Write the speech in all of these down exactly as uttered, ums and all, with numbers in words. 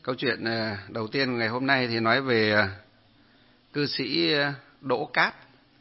Câu chuyện đầu tiên ngày hôm nay thì nói về cư sĩ Đỗ Cát.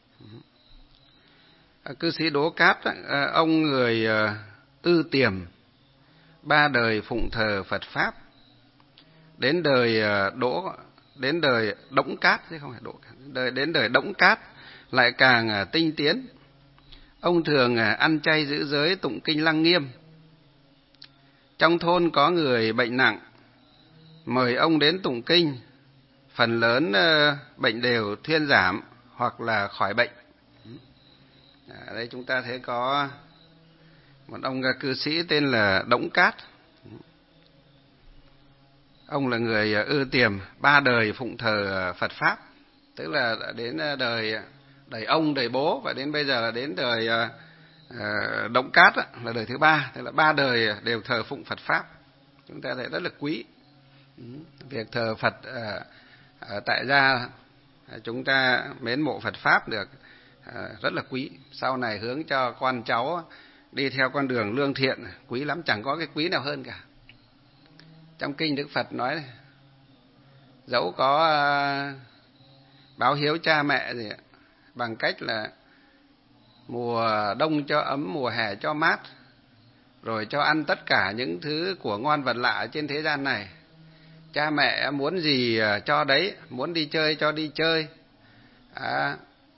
Cư sĩ Đỗ Cát, ông người Ư Tiềm, ba đời phụng thờ Phật Pháp. Đến đời Đỗ, đến đời Đổng Cát, chứ không phải Đỗ Cát, đời, đến đời Đổng Cát lại càng tinh tiến. Ông thường ăn chay giữ giới, tụng kinh Lăng Nghiêm. Trong thôn có người bệnh nặng, mời ông đến tụng kinh, phần lớn bệnh đều thuyên giảm hoặc là khỏi bệnh. Ở đây chúng ta thấy có một ông cư sĩ tên là Đổng Cát. Ông là người Ư Tiềm, ba đời phụng thờ Phật Pháp, tức là đến đời đời ông, đời bố, và đến bây giờ là đến đời Đổng Cát là đời thứ ba, tức là ba đời đều thờ phụng Phật Pháp. Chúng ta thấy rất là quý. Việc thờ Phật ở tại gia chúng ta mến mộ Phật Pháp được rất là quý. Sau này hướng cho con cháu đi theo con đường lương thiện, quý lắm, chẳng có cái quý nào hơn cả. Trong kinh Đức Phật nói, dẫu có báo hiếu cha mẹ gì bằng cách là mùa đông cho ấm, mùa hè cho mát, rồi cho ăn tất cả những thứ của ngon vật lạ trên thế gian này. Cha mẹ muốn gì cho đấy, muốn đi chơi cho đi chơi, à,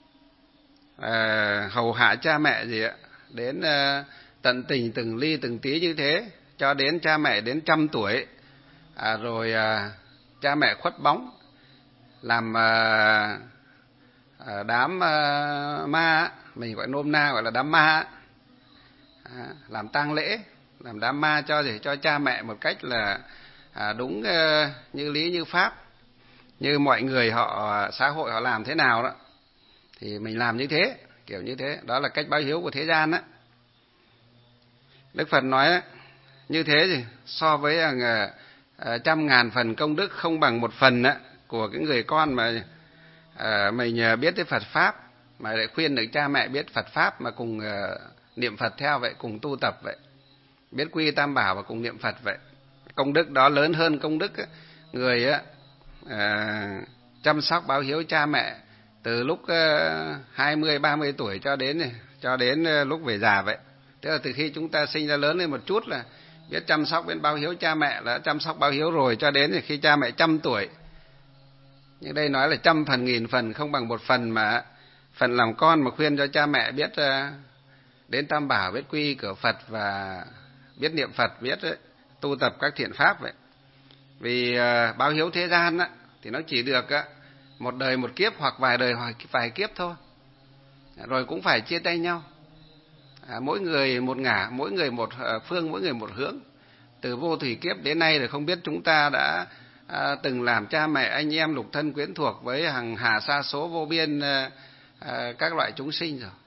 à, hầu hạ cha mẹ gì ạ, đến à, tận tình từng ly từng tí như thế, cho đến cha mẹ đến trăm tuổi, à, rồi à, cha mẹ khuất bóng, làm à, à, đám à, ma, mình gọi nôm na gọi là đám ma, à, làm tang lễ, làm đám ma cho gì cho cha mẹ một cách là à, đúng uh, như lý như pháp, như mọi người họ xã hội họ làm thế nào đó thì mình làm như thế, kiểu như thế. Đó là cách báo hiếu của thế gian đó. Đức Phật nói đó, như thế thì so với uh, uh, trăm ngàn phần công đức không bằng một phần đó, của cái người con mà uh, mình uh, biết tới Phật Pháp, mà lại khuyên được cha mẹ biết Phật Pháp mà cùng uh, niệm Phật theo vậy, cùng tu tập vậy, biết quy Tam Bảo và cùng niệm Phật vậy. Công đức đó lớn hơn công đức ấy, người á, à, chăm sóc báo hiếu cha mẹ từ lúc à, hai mươi, ba mươi tuổi cho đến cho đến lúc về già vậy. Tức là từ khi chúng ta sinh ra lớn lên một chút là biết chăm sóc, biết báo hiếu cha mẹ, là chăm sóc báo hiếu rồi cho đến khi cha mẹ trăm tuổi. Nhưng đây nói là trăm phần nghìn phần không bằng một phần, mà phần làm con mà khuyên cho cha mẹ biết à, đến Tam Bảo, biết quy cửa Phật và biết niệm Phật, biết ấy, tu tập các thiện pháp vậy. Vì uh, báo hiếu thế gian á, thì nó chỉ được uh, một đời một kiếp hoặc vài đời hoặc vài kiếp thôi, rồi cũng phải chia tay nhau, à, mỗi người một ngả, mỗi người một uh, phương, mỗi người một hướng. Từ vô thủy kiếp đến nay rồi không biết chúng ta đã uh, từng làm cha mẹ, anh em, lục thân quyến thuộc với hàng hà sa số vô biên uh, uh, các loại chúng sinh rồi.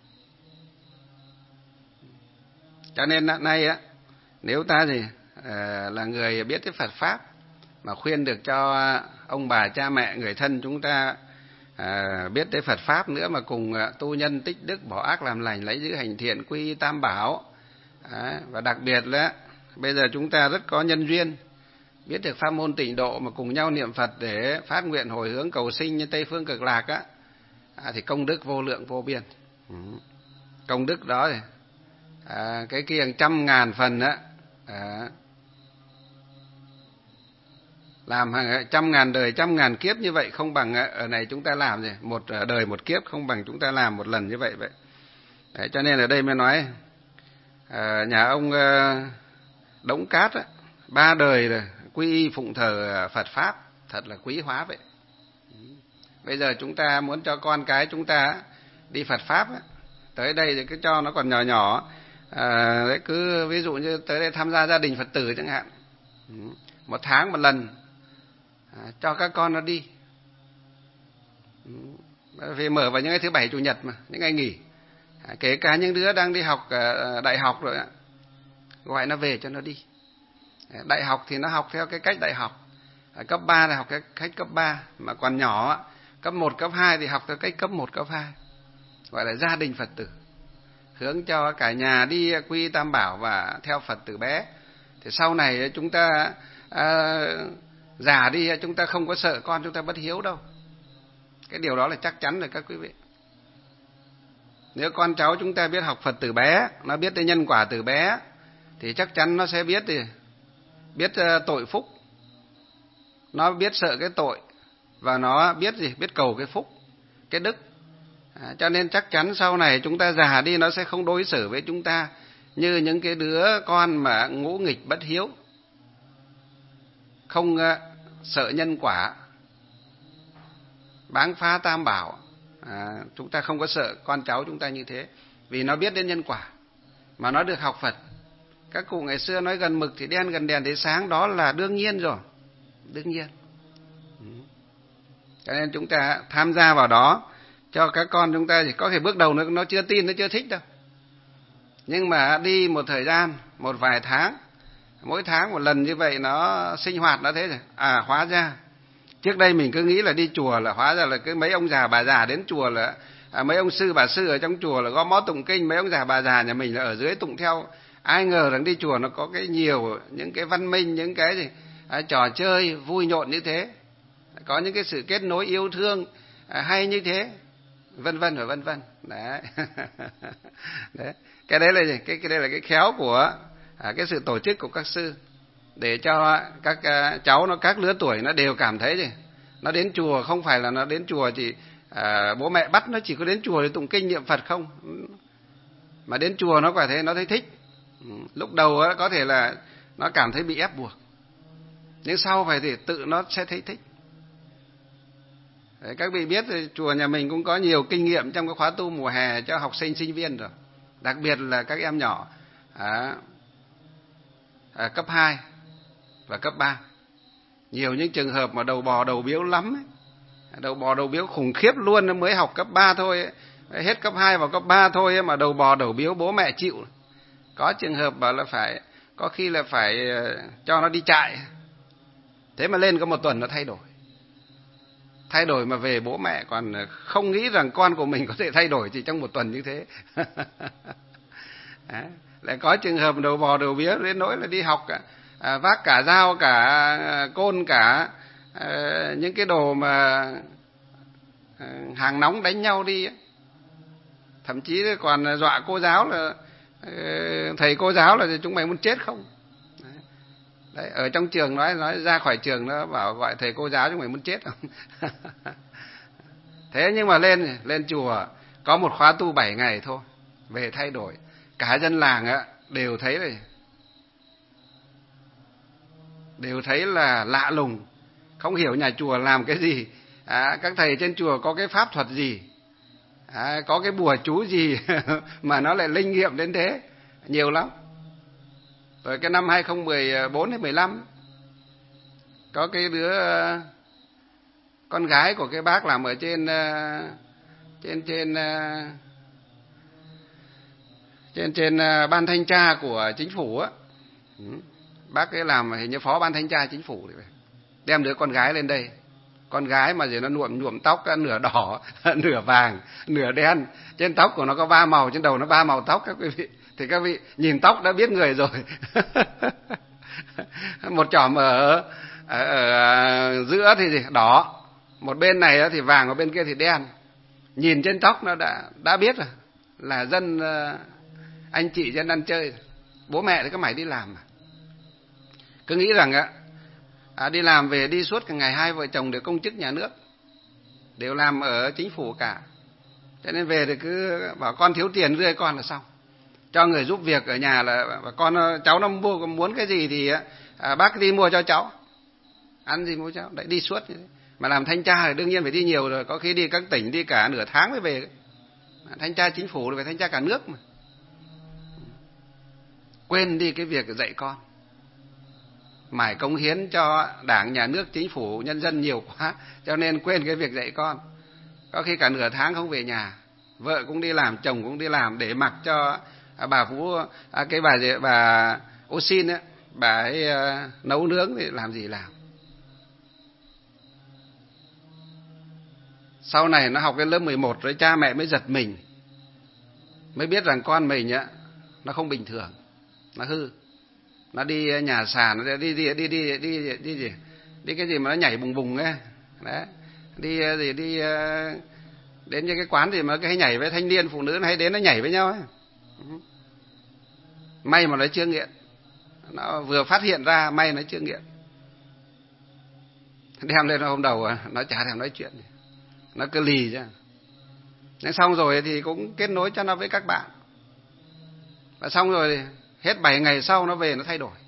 Cho nên uh, nay á, nếu ta gì À, là người biết cái Phật Pháp mà khuyên được cho ông bà cha mẹ người thân chúng ta à, biết tới Phật Pháp nữa, mà cùng tu nhân tích đức, bỏ ác làm lành, lấy giữ hành thiện, quy Tam Bảo, à, và đặc biệt là bây giờ chúng ta rất có nhân duyên biết được pháp môn tịnh độ mà cùng nhau niệm Phật để phát nguyện hồi hướng cầu sinh như Tây Phương Cực Lạc á, à, thì công đức vô lượng vô biên. Ừ. Công đức đó thì à, cái kia trăm ngàn phần á, à, làm hàng trăm ngàn đời, trăm ngàn kiếp như vậy không bằng ở này chúng ta làm gì một đời một kiếp, không bằng chúng ta làm một lần như vậy vậy. Đấy, cho nên ở đây mới nói à, nhà ông Đổng Cát á, ba đời rồi quy y phụng thờ Phật Pháp, thật là quý hóa vậy. Bây giờ chúng ta muốn cho con cái chúng ta đi Phật Pháp á, tới đây thì cứ cho nó còn nhỏ nhỏ, à, đấy, cứ ví dụ như tới đây tham gia gia đình Phật tử chẳng hạn, một tháng một lần, à, cho các con nó đi. Vì mở vào những ngày thứ bảy chủ nhật mà, những ngày nghỉ, à, kể cả những đứa đang đi học uh, đại học rồi, gọi nó về cho nó đi. Đại học thì nó học theo cái cách đại học, à, cấp ba thì học cái cách cấp ba, mà còn nhỏ cấp một, cấp hai thì học theo cách cấp một, cấp hai, gọi là gia đình Phật tử, hướng cho cả nhà đi quy Tam Bảo và theo Phật từ bé. Thì sau này chúng ta à, Già đi chúng ta không có sợ con chúng ta bất hiếu đâu. Cái điều đó là chắc chắn rồi các quý vị. Nếu con cháu chúng ta biết học Phật từ bé, nó biết đến nhân quả từ bé, thì chắc chắn nó sẽ biết gì? Biết tội phúc. Nó biết sợ cái tội. Và nó biết gì? Biết cầu cái phúc, cái đức. À, cho nên chắc chắn sau này chúng ta già đi, nó sẽ không đối xử với chúng ta như những cái đứa con mà ngỗ nghịch bất hiếu, không uh, sợ nhân quả, báng phá tam bảo. À, chúng ta không có sợ con cháu chúng ta như thế, vì nó biết đến nhân quả, mà nó được học Phật. Các cụ ngày xưa nói gần mực thì đen, gần đèn thì sáng, đó là đương nhiên rồi, đương nhiên. Cho nên chúng ta tham gia vào đó cho các con chúng ta, thì có thể bước đầu nó, nó chưa tin, nó chưa thích đâu. Nhưng mà đi một thời gian, một vài tháng, mỗi tháng một lần như vậy nó sinh hoạt nó thế rồi. À hóa ra, trước đây mình cứ nghĩ là đi chùa là hóa ra là cứ mấy ông già bà già đến chùa là, à, mấy ông sư bà sư ở trong chùa là gõ mõ tụng kinh, mấy ông già bà già nhà mình là ở dưới tụng theo. Ai ngờ rằng đi chùa nó có cái nhiều những cái văn minh, những cái gì à, trò chơi vui nhộn như thế, có những cái sự kết nối yêu thương à, hay như thế, vân vân và vân vân. Đấy. Đấy. Cái đấy là gì? Cái cái đây là cái khéo của à, cái sự tổ chức của các sư, để cho các uh, cháu nó các lứa tuổi nó đều cảm thấy gì? Nó đến chùa không phải là nó đến chùa chỉ à, bố mẹ bắt nó chỉ có đến chùa để tụng kinh niệm Phật không, mà đến chùa nó quả thế nó thấy thích. Lúc đầu đó, có thể là nó cảm thấy bị ép buộc, nhưng sau phải thì tự nó sẽ thấy thích. Đấy, các vị biết thì chùa nhà mình cũng có nhiều kinh nghiệm trong cái khóa tu mùa hè cho học sinh sinh viên rồi, đặc biệt là các em nhỏ à, à, cấp hai và cấp ba. Nhiều những trường hợp mà đầu bò đầu biếu lắm ấy. Đầu bò đầu biếu khủng khiếp luôn, nó mới học cấp ba thôi ấy. Hết cấp hai vào cấp ba thôi ấy, mà đầu bò đầu biếu bố mẹ chịu. Có trường hợp bảo là phải, có khi là phải cho nó đi trại. Thế mà lên có một tuần nó thay đổi. Thay đổi mà về bố mẹ còn không nghĩ rằng con của mình có thể thay đổi chỉ trong một tuần như thế. Đấy. Lại có trường hợp đầu bò đầu biếu đến nỗi là đi học à, vác cả dao, cả côn, cả à, những cái đồ mà à, hàng nóng đánh nhau đi ấy. Thậm chí còn dọa cô giáo là thầy cô giáo là chúng mày muốn chết không. Đấy. Đấy, ở trong trường nói nói ra khỏi trường nó bảo gọi thầy cô giáo chúng mày muốn chết không. Thế nhưng mà lên lên chùa có một khóa tu bảy ngày thôi, về thay đổi. Cả dân làng á đều thấy rồi, đều thấy là lạ lùng, không hiểu nhà chùa làm cái gì, à, các thầy trên chùa có cái pháp thuật gì, à, có cái bùa chú gì mà nó lại linh nghiệm đến thế, nhiều lắm. Rồi cái năm hai không một bốn hay mười lăm có cái đứa con gái của cái bác làm ở trên trên trên trên trên ban thanh tra của chính phủ á. Bác ấy làm hình như phó ban thanh tra chính phủ, đem đứa con gái lên đây. Con gái mà giờ nó nhuộm nhuộm tóc nửa đỏ, nửa vàng, nửa đen. Trên tóc của nó có ba màu, trên đầu nó ba màu tóc các quý vị. Thì các vị nhìn tóc đã biết người rồi. Một chòm ở, ở, ở giữa thì gì? Đỏ, một bên này thì vàng, ở bên kia thì đen. Nhìn trên tóc nó đã đã biết rồi, là dân anh chị dân ăn chơi. Bố mẹ thì có mày đi làm mà. Cứ nghĩ rằng á, à, đi làm về đi suốt cả ngày, hai vợ chồng đều công chức nhà nước, đều làm ở chính phủ cả. Cho nên về thì cứ bảo con thiếu tiền rơi con là xong. Cho người giúp việc ở nhà là con cháu nó mua muốn cái gì thì à, bác đi mua cho cháu, ăn gì mua cháu, đấy đi suốt. Mà làm thanh tra thì đương nhiên phải đi nhiều rồi, có khi đi các tỉnh đi cả nửa tháng mới về. Thanh tra chính phủ thì phải thanh tra cả nước mà. Quên đi cái việc dạy con, mải cống hiến cho đảng, nhà nước, chính phủ, nhân dân nhiều quá, cho nên quên cái việc dạy con. Có khi cả nửa tháng không về nhà, vợ cũng đi làm, chồng cũng đi làm, để mặc cho bà Phú, cái bà bà Ô Xin ấy, bà ấy nấu nướng thì làm gì làm. Sau này nó học đến lớp mười một rồi, cha mẹ mới giật mình, mới biết rằng con mình á nó không bình thường, nó hư. Nó đi nhà sàn, nó đi đi đi đi đi đi đi, đi, đi cái gì mà nó nhảy bùng bùng ấy, đấy, đi gì đi đến những cái quán gì mà cái hay nhảy với thanh niên phụ nữ hay đến nó nhảy với nhau ấy. May mà nó chưa nghiện, nó vừa phát hiện ra, may nó chưa nghiện. Đem lên hôm đầu nó chả thèm nói chuyện, nó cứ lì chứ. Nên xong rồi thì cũng kết nối cho nó với các bạn, và xong rồi hết bảy ngày sau nó về nó thay đổi.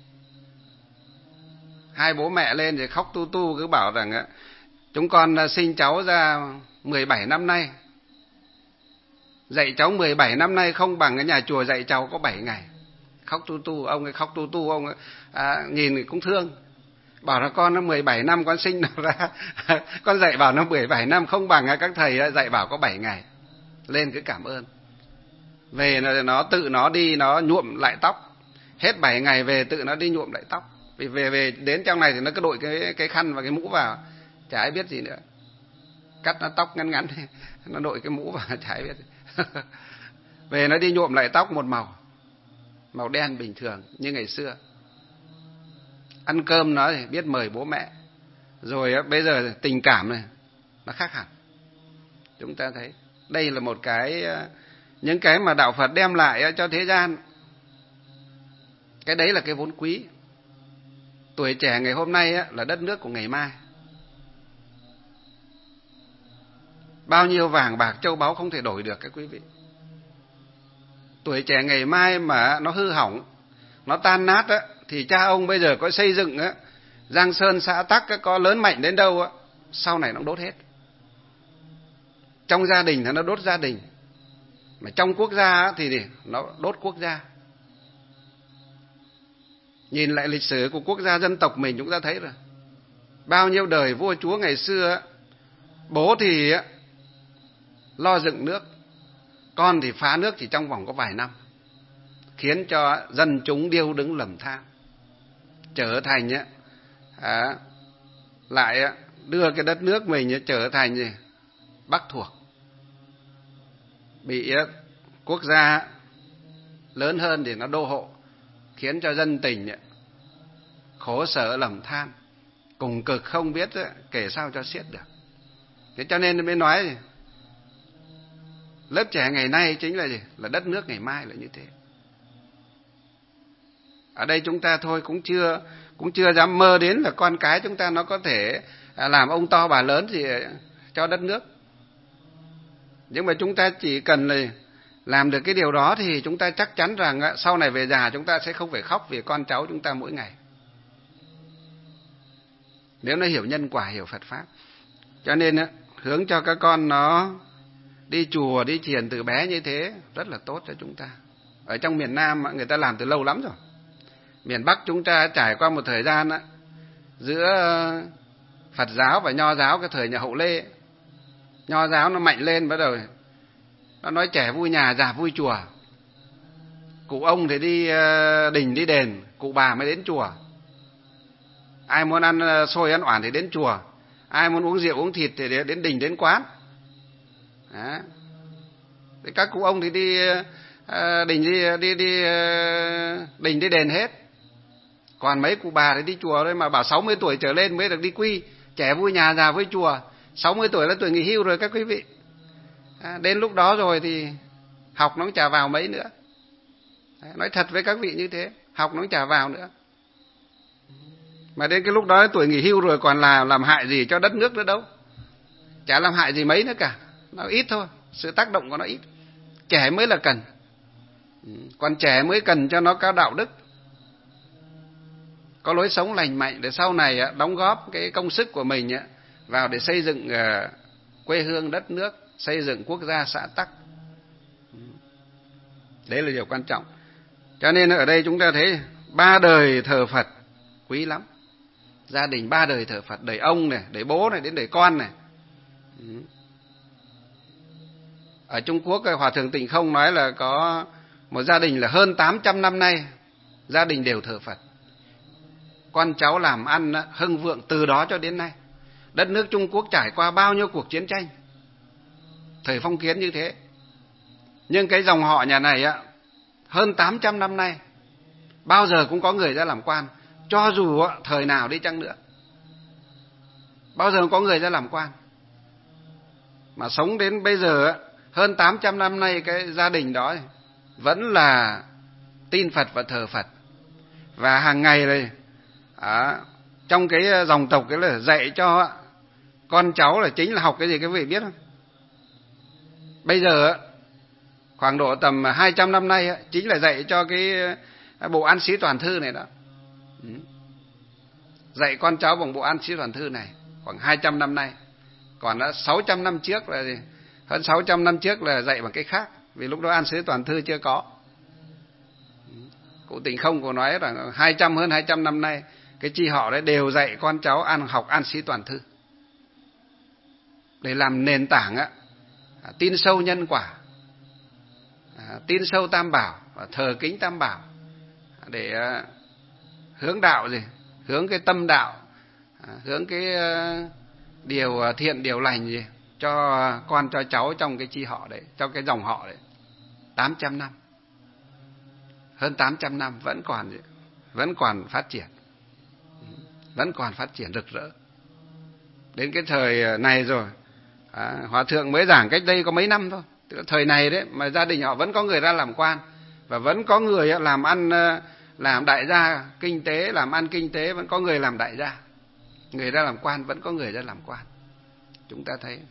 Hai bố mẹ lên thì khóc tu tu, cứ bảo rằng chúng con sinh cháu ra mười bảy năm nay, dạy cháu mười bảy năm nay không bằng cái nhà chùa dạy cháu có bảy ngày. Khóc tu tu, ông ấy khóc tu tu, ông ấy à, nhìn cũng thương. Bảo là con nó mười bảy năm con sinh nó ra, con dạy bảo nó mười bảy năm không bằng các thầy dạy bảo có bảy ngày. Lên cứ cảm ơn. Về nó, nó tự nó đi nó nhuộm lại tóc. Hết bảy ngày về tự nó đi nhuộm lại tóc. Vì về về đến trong này thì nó cứ đội cái cái khăn và cái mũ vào, chả ai biết gì nữa. Cắt nó tóc ngắn ngắn nó đội cái mũ vào, chả ai biết. Về nó đi nhuộm lại tóc một màu, màu đen bình thường như ngày xưa. Ăn cơm nó thì biết mời bố mẹ. Rồi bây giờ tình cảm này nó khác hẳn. Chúng ta thấy đây là một cái, những cái mà đạo Phật đem lại cho thế gian. Cái đấy là cái vốn quý. Tuổi trẻ ngày hôm nay là đất nước của ngày mai. Bao nhiêu vàng bạc châu báu không thể đổi được các quý vị. Tuổi trẻ ngày mai mà nó hư hỏng, nó tan nát á, thì cha ông bây giờ có xây dựng á, Giang Sơn xã Tắc á, có lớn mạnh đến đâu á, sau này nó đốt hết. Trong gia đình thì nó đốt gia đình, mà trong quốc gia á, thì nó đốt quốc gia. Nhìn lại lịch sử của quốc gia dân tộc mình chúng ta thấy rồi. Bao nhiêu đời vua chúa ngày xưa á, bố thì á, lo dựng nước, con thì phá nước chỉ trong vòng có vài năm, khiến cho dân chúng điêu đứng lầm than, trở thành á, à, lại á, đưa cái đất nước mình á, trở thành gì? Bắc thuộc. Bị á, quốc gia lớn hơn thì nó đô hộ, khiến cho dân tình á, khổ sở lầm than, cùng cực không biết á, kể sao cho xiết được. Thế cho nên mới nói gì? Lớp trẻ ngày nay chính là gì? Là đất nước ngày mai là như thế. Ở đây chúng ta thôi cũng chưa cũng chưa dám mơ đến là con cái chúng ta nó có thể làm ông to bà lớn gì cho đất nước. Nhưng mà chúng ta chỉ cần là làm được cái điều đó thì chúng ta chắc chắn rằng sau này về già chúng ta sẽ không phải khóc vì con cháu chúng ta mỗi ngày. Nếu nó hiểu nhân quả, hiểu Phật Pháp. Cho nên hướng cho các con nó đi chùa, đi thiền từ bé như thế rất là tốt cho chúng ta. Ở trong miền Nam người ta làm từ lâu lắm rồi. Miền Bắc chúng ta trải qua một thời gian giữa Phật giáo và Nho giáo cái thời nhà Hậu Lê. Nho giáo nó mạnh lên, bắt đầu nó nói trẻ vui nhà, già vui chùa. Cụ ông thì đi đình đi đền, cụ bà mới đến chùa. Ai muốn ăn xôi ăn oản thì đến chùa, ai muốn uống rượu uống thịt thì đến đình đến quán. Đó. Các cụ ông thì đi uh, đình đi đi đi uh, đình đi đền hết. Còn mấy cụ bà thì đi chùa thôi, mà bảo sáu mươi tuổi trở lên mới được đi quy. Trẻ vui nhà, già vui chùa. sáu mươi tuổi là tuổi nghỉ hưu rồi các quý vị. À, đến lúc đó rồi thì học nó cũng chả vào mấy nữa. Đấy, nói thật với các vị như thế, học nó cũng chả vào nữa. Mà đến cái lúc đó tuổi nghỉ hưu rồi còn là làm hại gì cho đất nước nữa đâu. Chả làm hại gì mấy nữa cả. Nó ít thôi, sự tác động của nó ít. Trẻ mới là cần. Còn trẻ mới cần cho nó có đạo đức, có lối sống lành mạnh để sau này đóng góp cái công sức của mình vào để xây dựng quê hương đất nước, xây dựng quốc gia xã tắc. Đấy là điều quan trọng. Cho nên ở đây chúng ta thấy ba đời thờ Phật quý lắm. Gia đình ba đời thờ Phật, đời ông này, đời bố này, đến đời con này. Ở Trung Quốc, Hòa thượng Tịnh Không nói là có một gia đình là hơn tám trăm năm nay gia đình đều thờ Phật. Con cháu làm ăn hưng vượng từ đó cho đến nay. Đất nước Trung Quốc trải qua bao nhiêu cuộc chiến tranh, thời phong kiến như thế. Nhưng cái dòng họ nhà này á, hơn tám trăm năm nay bao giờ cũng có người ra làm quan, cho dù thời nào đi chăng nữa. Bao giờ có người ra làm quan. Mà sống đến bây giờ hơn tám trăm năm nay, cái gia đình đó vẫn là tin Phật và thờ Phật. Và hàng ngày này à, trong cái dòng tộc cái là dạy cho con cháu là chính là học cái gì các vị biết không? Bây giờ khoảng độ tầm hai trăm năm nay chính là dạy cho cái bộ An Sĩ Toàn Thư này đó. Dạy con cháu bằng bộ An Sĩ Toàn Thư này khoảng hai trăm năm nay. Còn đã sáu trăm năm trước là gì? Hơn sáu trăm năm trước là dạy bằng cái khác, vì lúc đó An Sĩ Toàn Thư chưa có. Cụ Tịnh Không có nói rằng hai trăm hơn hai trăm năm nay cái chi họ đấy đều dạy con cháu ăn học An Sĩ Toàn Thư để làm nền tảng á, tin sâu nhân quả, tin sâu Tam Bảo và thờ kính Tam Bảo, để hướng đạo gì, hướng cái tâm đạo, hướng cái điều thiện điều lành gì cho con cho cháu trong cái chi họ đấy, trong cái dòng họ đấy. Tám trăm năm, hơn tám trăm năm vẫn còn gì, vẫn còn phát triển, vẫn còn phát triển rực rỡ. Đến cái thời này rồi, à, Hòa Thượng mới giảng cách đây có mấy năm thôi, thời này đấy mà gia đình họ vẫn có người ra làm quan, và vẫn có người làm ăn, làm đại gia kinh tế, làm ăn kinh tế, vẫn có người làm đại gia. Người ra làm quan, vẫn có người ra làm quan. Chúng ta thấy.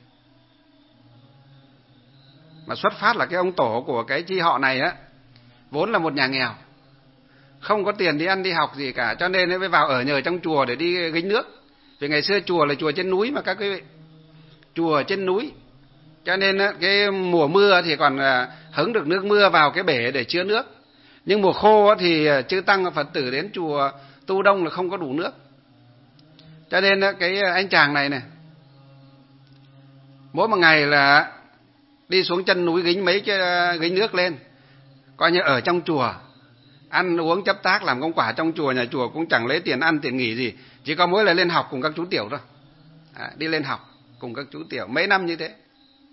Mà xuất phát là cái ông tổ của cái chi họ này á, vốn là một nhà nghèo, không có tiền đi ăn đi học gì cả, cho nên mới vào ở nhờ trong chùa để đi gánh nước. Vì ngày xưa chùa là chùa trên núi mà các quý vị, chùa trên núi, cho nên cái mùa mưa thì còn hứng được nước mưa vào cái bể để chứa nước, nhưng mùa khô thì chư tăng và Phật tử đến chùa tu đông là không có đủ nước. Cho nên cái anh chàng này này, mỗi một ngày là đi xuống chân núi gánh mấy cái gánh nước lên, coi như ở trong chùa ăn uống chấp tác làm công quả trong chùa, nhà chùa cũng chẳng lấy tiền ăn tiền nghỉ gì, chỉ có mỗi là lên học cùng các chú tiểu thôi. À, đi lên học cùng các chú tiểu mấy năm như thế,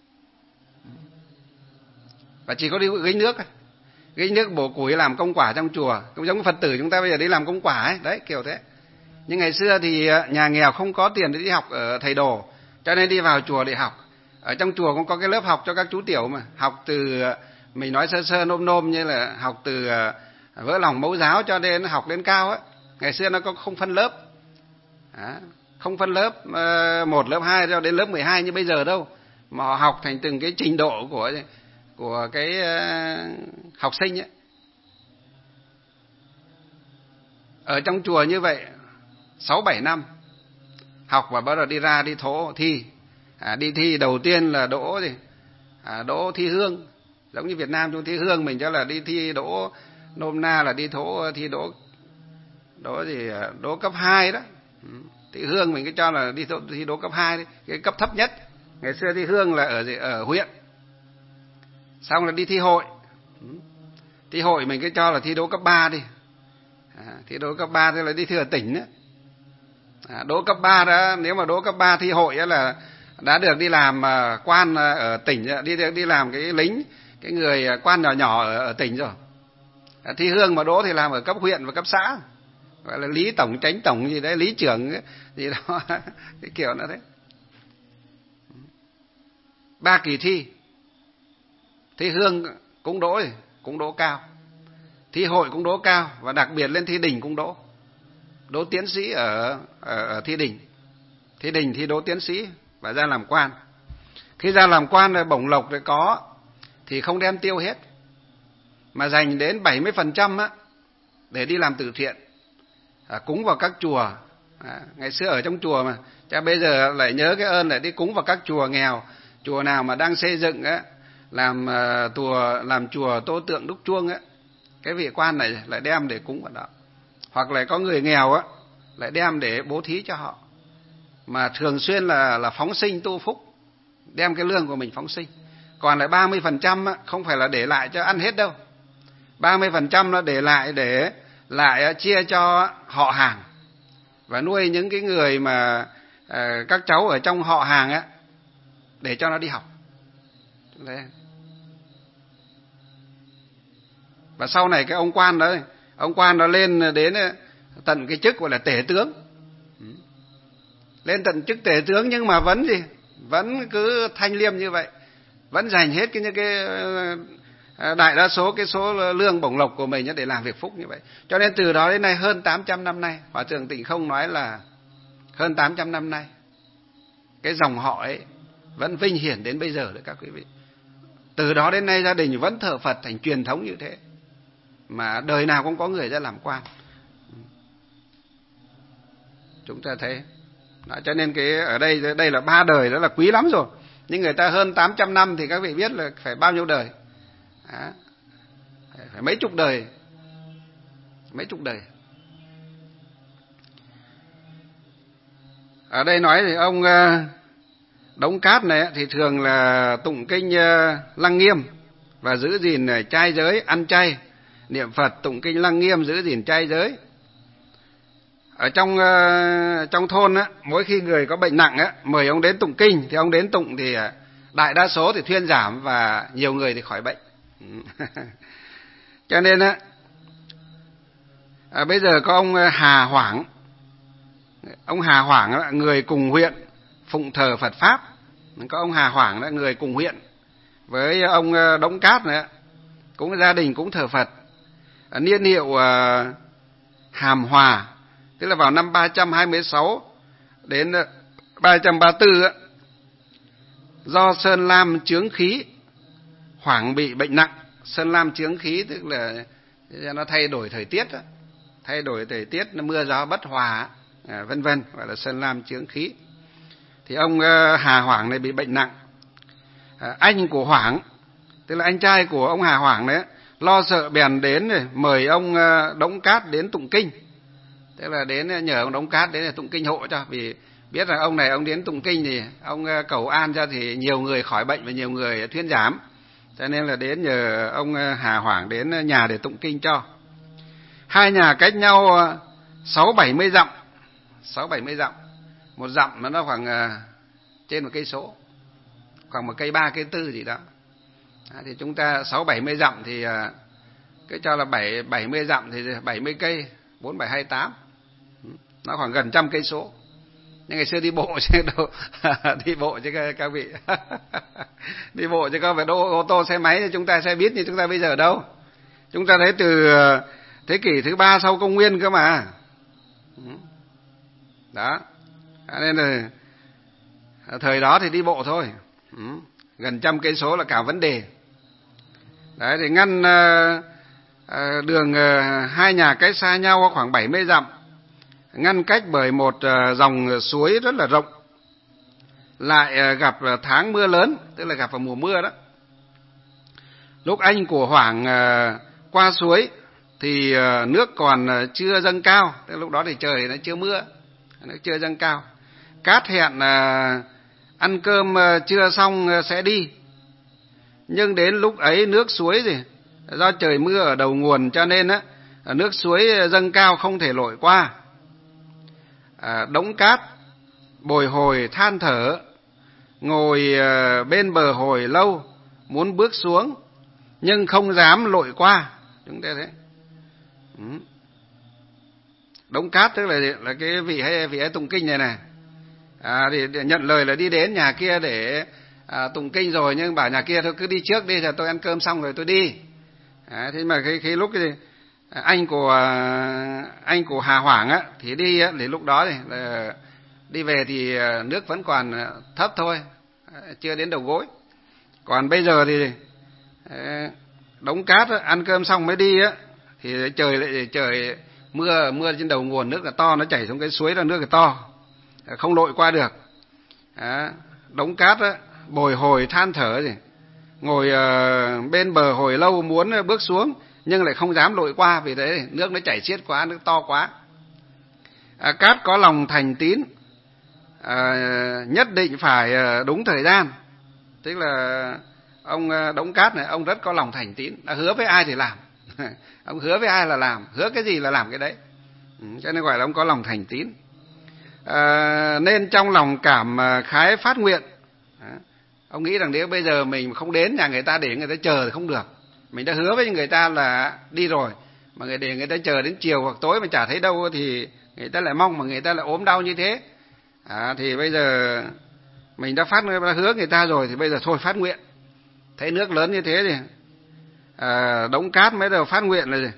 và chỉ có đi gánh nước, gánh nước bổ củi làm công quả trong chùa, cũng giống Phật tử chúng ta bây giờ đi làm công quả ấy, đấy kiểu thế. Nhưng ngày xưa thì nhà nghèo không có tiền để đi học ở thầy đồ, cho nên đi vào chùa để học. Ở trong chùa cũng có cái lớp học cho các chú tiểu mà, học từ, mình nói sơ sơ nôm nôm như là học từ vỡ lòng mẫu giáo cho đến học đến cao á. Ngày xưa nó có không phân lớp, à, không phân lớp một, lớp hai cho đến lớp mười hai như bây giờ đâu, mà họ học thành từng cái trình độ của của cái học sinh ấy. Ở trong chùa như vậy sáu bảy năm học, và bắt đầu đi ra đi thố thi, à, đi thi đầu tiên là đỗ gì, à, đỗ thi hương, giống như Việt Nam chúng thi hương, mình cho là đi thi đỗ, nôm na là đi thố thi đỗ, đỗ gì, đỗ cấp hai đó. Thi hương mình cứ cho là đi thi đỗ cấp hai đấy, cái cấp thấp nhất. Ngày xưa thi hương là ở gì, ở huyện, xong là đi thi hội, thi hội mình cứ cho là thi đỗ cấp ba đi, à, thi đỗ cấp ba thì là đi thi ở tỉnh nữa. À, đỗ cấp ba đó, nếu mà đỗ cấp ba thi hội là đã được đi làm uh, quan ở tỉnh, đi đi làm cái lính, cái người quan nhỏ nhỏ ở, ở tỉnh rồi. À, thi hương mà đỗ thì làm ở cấp huyện và cấp xã, gọi là lý tổng, chánh tổng gì đấy, lý trưởng gì đó cái kiểu nó thế. Ba kỳ thi, thi hương cũng đỗ, cũng đỗ cao, thi hội cũng đỗ cao, và đặc biệt lên thi đình cũng đỗ, đỗ tiến sĩ ở, ở, ở thi đình, thi đình thi đỗ tiến sĩ và ra làm quan. Khi ra làm quan rồi bổng lộc rồi có thì không đem tiêu hết, mà dành đến bảy mươi phần trăm á để đi làm từ thiện, à, cúng vào các chùa. À, ngày xưa ở trong chùa mà, cha bây giờ lại nhớ cái ơn lại đi cúng vào các chùa nghèo, chùa nào mà đang xây dựng á, làm uh, chùa làm chùa tô tượng đúc chuông á, cái vị quan này lại đem để cúng vào đó. Hoặc là có người nghèo á, lại đem để bố thí cho họ, mà thường xuyên là là phóng sinh tu phúc, đem cái lương của mình phóng sinh. Còn lại ba mươi phần trăm á, không phải là để lại cho ăn hết đâu, ba mươi phần trăm nó để lại để lại chia cho họ hàng, và nuôi những cái người mà uh, các cháu ở trong họ hàng á, để cho nó đi học. Đấy. Và sau này cái ông quan đó, ông quan đó lên đến tận cái chức gọi là tể tướng, lên tận chức tể tướng nhưng mà vẫn gì, vẫn cứ thanh liêm như vậy, vẫn dành hết cái những cái đại đa số cái số lương bổng lộc của mình để làm việc phúc như vậy. Cho nên từ đó đến nay hơn tám trăm năm nay, Hòa thượng Tịnh Không nói là hơn tám trăm năm nay cái dòng họ ấy vẫn vinh hiển đến bây giờ đấy các quý vị. Từ đó đến nay gia đình vẫn thờ Phật thành truyền thống như thế, mà đời nào cũng có người ra làm quan. Chúng ta thấy đó, cho nên cái ở đây đây là ba đời đó là quý lắm rồi. Nhưng người ta hơn tám trăm năm thì các vị biết là phải bao nhiêu đời? Đó, phải mấy chục đời, mấy chục đời. Ở đây nói thì ông Đống Cát này thì thường là tụng kinh Lăng Nghiêm và giữ gìn trai giới, ăn chay, niệm Phật, tụng kinh Lăng Nghiêm, giữ gìn trai giới. Ở trong trong thôn á, mỗi khi người có bệnh nặng á, mời ông đến tụng kinh thì ông đến tụng thì đại đa số thì thuyên giảm và nhiều người thì khỏi bệnh. Cho nên á, à, bây giờ có ông Hà Hoảng, ông Hà Hoảng là người cùng huyện phụng thờ Phật pháp. Có ông Hà Hoảng là người cùng huyện với ông Đống Cát nữa, cũng gia đình cũng thờ Phật. À, niên hiệu uh, Hàm Hòa, tức là vào năm ba trăm hai mươi sáu đến ba trăm ba mươi tư á, do Sơn Lam chướng khí, Hoảng bị bệnh nặng. Sơn Lam chướng khí tức là nó thay đổi thời tiết đó. Thay đổi thời tiết, nó mưa gió bất hòa, à, vân vân, gọi là Sơn Lam chướng khí. Thì ông uh, Hà Hoảng này bị bệnh nặng. À, anh của Hoảng, tức là anh trai của ông Hà Hoảng đấy, lo sợ bèn đến này, mời ông uh, Đống Cát đến tụng kinh. Tức là đến nhờ ông Đống Cát đến để tụng kinh hộ cho, vì biết là ông này ông đến tụng kinh thì ông uh, cầu an cho thì nhiều người khỏi bệnh và nhiều người thuyên giảm. Cho nên là đến nhờ ông Hà Hoảng đến nhà để tụng kinh cho. Hai nhà cách nhau sáu bảy mươi dặm, sáu bảy mươi dặm, một dặm nó khoảng trên một cây số, khoảng một cây ba cây tư gì đó. À, thì chúng ta sáu bảy mươi dặm thì cái cho là bảy bảy mươi dặm thì bảy mươi cây, bốn bảy hai tám, nó khoảng gần trăm cây số. Nhưng ngày xưa đi bộ chứ đâu, đi bộ chứ các vị, đi bộ chứ không phải đỗ ô tô xe máy, chúng ta xe buýt như chúng ta bây giờ đâu. Chúng ta thấy từ thế kỷ thứ ba sau công nguyên cơ mà. Đó, nên là thời đó thì đi bộ thôi, gần trăm cây số là cả vấn đề. Đấy, thì ngăn đường hai nhà cách xa nhau khoảng bảy mươi dặm, ngăn cách bởi một dòng suối rất là rộng, lại gặp tháng mưa lớn, tức là gặp vào mùa mưa đó. Lúc anh của Hoảng qua suối thì nước còn chưa dâng cao, tức là lúc đó thì trời nó chưa mưa, nó chưa dâng cao. Cát hẹn ăn cơm chưa xong sẽ đi, nhưng đến lúc ấy nước suối thì do trời mưa ở đầu nguồn cho nên á, nước suối dâng cao không thể lội qua. À, Đống Cát bồi hồi than thở, ngồi bên bờ hồi lâu, muốn bước xuống nhưng không dám lội qua. Chúng ta thấy ừ. Đống Cát tức là là cái vị hay vị ấy tụng kinh này này, à, thì nhận lời là đi đến nhà kia để à, tụng kinh rồi, nhưng bảo nhà kia thôi cứ đi trước đi, rồi tôi ăn cơm xong rồi tôi đi. À, thế mà khi, khi lúc cái anh của anh của Hà Hoảng á thì đi á, thì lúc đó thì là đi về thì nước vẫn còn thấp thôi, chưa đến đầu gối. Còn bây giờ thì Đống Cát á, ăn cơm xong mới đi á, thì trời lại trời mưa mưa trên đầu nguồn, nước là to, nó chảy xuống cái suối là nước là to, không lội qua được. À, Đống Cát á, bồi hồi than thở gì, ngồi uh, bên bờ hồi lâu muốn bước xuống nhưng lại không dám lội qua, vì thế nước nó chảy xiết quá, nước to quá. À, Cát có lòng thành tín, à, nhất định phải đúng thời gian. Tức là ông Đống Cát này, ông rất có lòng thành tín, đã hứa với ai thì làm. Ông hứa với ai là làm, hứa cái gì là làm cái đấy, ừ, cho nên gọi là ông có lòng thành tín. À, nên trong lòng cảm khái phát nguyện. À, ông nghĩ rằng nếu bây giờ mình không đến nhà người ta để người ta chờ thì không được. Mình đã hứa với người ta là đi rồi, mà người để người ta chờ đến chiều hoặc tối mà chả thấy đâu thì người ta lại mong, mà người ta lại ốm đau như thế. À, thì bây giờ mình đã phát đã hứa người ta rồi thì bây giờ thôi phát nguyện. Thấy nước lớn như thế thì à, đống cát mới đầu phát nguyện là gì?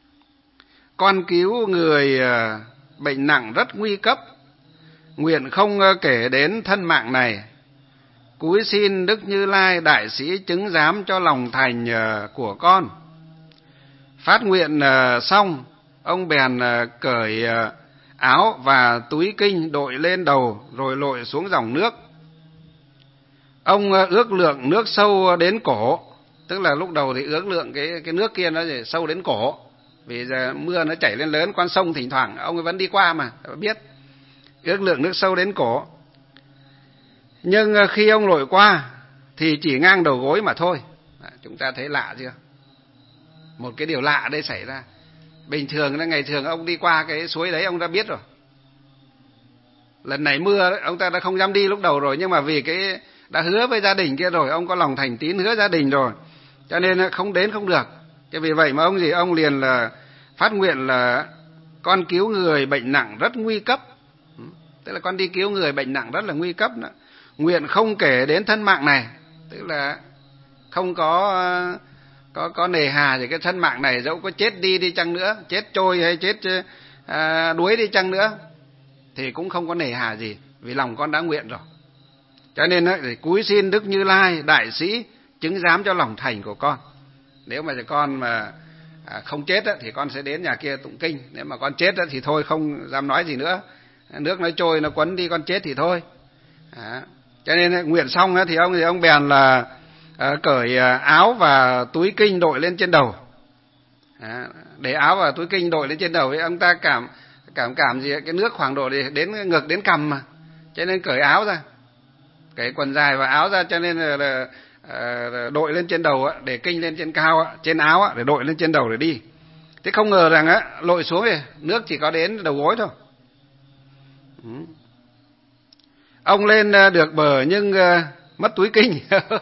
Con cứu người à, bệnh nặng rất nguy cấp, nguyện không à, kể đến thân mạng này. Cúi xin Đức Như Lai đại sĩ chứng giám cho lòng thành à, của con. Phát nguyện à, xong, ông bèn à, cởi à, áo và túi kinh đội lên đầu rồi lội xuống dòng nước. Ông à, ước lượng nước sâu đến cổ, tức là lúc đầu thì ước lượng cái cái nước kia nó thì sâu đến cổ, vì giờ mưa nó chảy lên lớn, con sông thỉnh thoảng ông ấy vẫn đi qua mà biết. Ước lượng nước sâu đến cổ. Nhưng à, khi ông lội qua thì chỉ ngang đầu gối mà thôi. À, chúng ta thấy lạ chưa? Một cái điều lạ đây xảy ra. Bình thường là ngày thường ông đi qua cái suối đấy ông đã biết rồi. Lần này mưa đấy, ông ta đã không dám đi lúc đầu rồi, nhưng mà vì cái đã hứa với gia đình kia rồi, ông có lòng thành tín hứa gia đình rồi, cho nên không đến không được. Cho vì vậy mà ông gì ông liền là phát nguyện là con cứu người bệnh nặng rất nguy cấp. Tức là con đi cứu người bệnh nặng rất là nguy cấp đó. Nguyện không kể đến thân mạng này, tức là không có có có nề hà gì cái thân mạng này, dẫu có chết đi đi chăng nữa, chết trôi hay chết à, đuối đi chăng nữa thì cũng không có nề hà gì, vì lòng con đã nguyện rồi. Cho nên đó, để cúi xin Đức Như Lai đại sĩ chứng giám cho lòng thành của con. Nếu mà con mà à, không chết đó, thì con sẽ đến nhà kia tụng kinh. Nếu mà con chết đó, thì thôi không dám nói gì nữa, nước nó trôi nó quấn đi con chết thì thôi. À, cho nên nguyện xong đó, thì ông thì ông bèn là à, cởi áo và túi kinh đội lên trên đầu. À, để áo và túi kinh đội lên trên đầu thì ông ta cảm cảm cảm gì cái nước khoảng độ đến ngực đến cằm mà, cho nên cởi áo ra, cởi quần dài và áo ra, cho nên là, là, là đội lên trên đầu để kinh lên trên cao trên áo để đội lên trên đầu để đi. Thế không ngờ rằng á lội xuống thì nước chỉ có đến đầu gối thôi. Ừ. Ông lên được bờ nhưng mất túi kinh.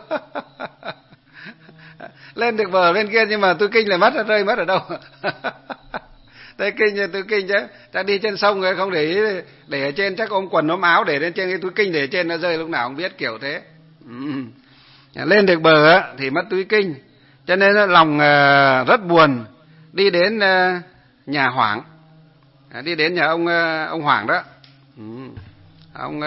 Lên được bờ lên kia nhưng mà túi kinh lại mất, rơi mất ở đâu? Túi kinh túi kinh chứ, ta đi trên sông rồi không để ý, để ở trên chắc ôm quần ôm áo để lên trên cái túi kinh, để ở trên nó rơi lúc nào không biết, kiểu thế. Ừ. Lên được bờ á thì mất túi kinh, cho nên lòng rất buồn, đi đến nhà Hoảng, đi đến nhà ông ông Hoảng đó. Ừ. Ông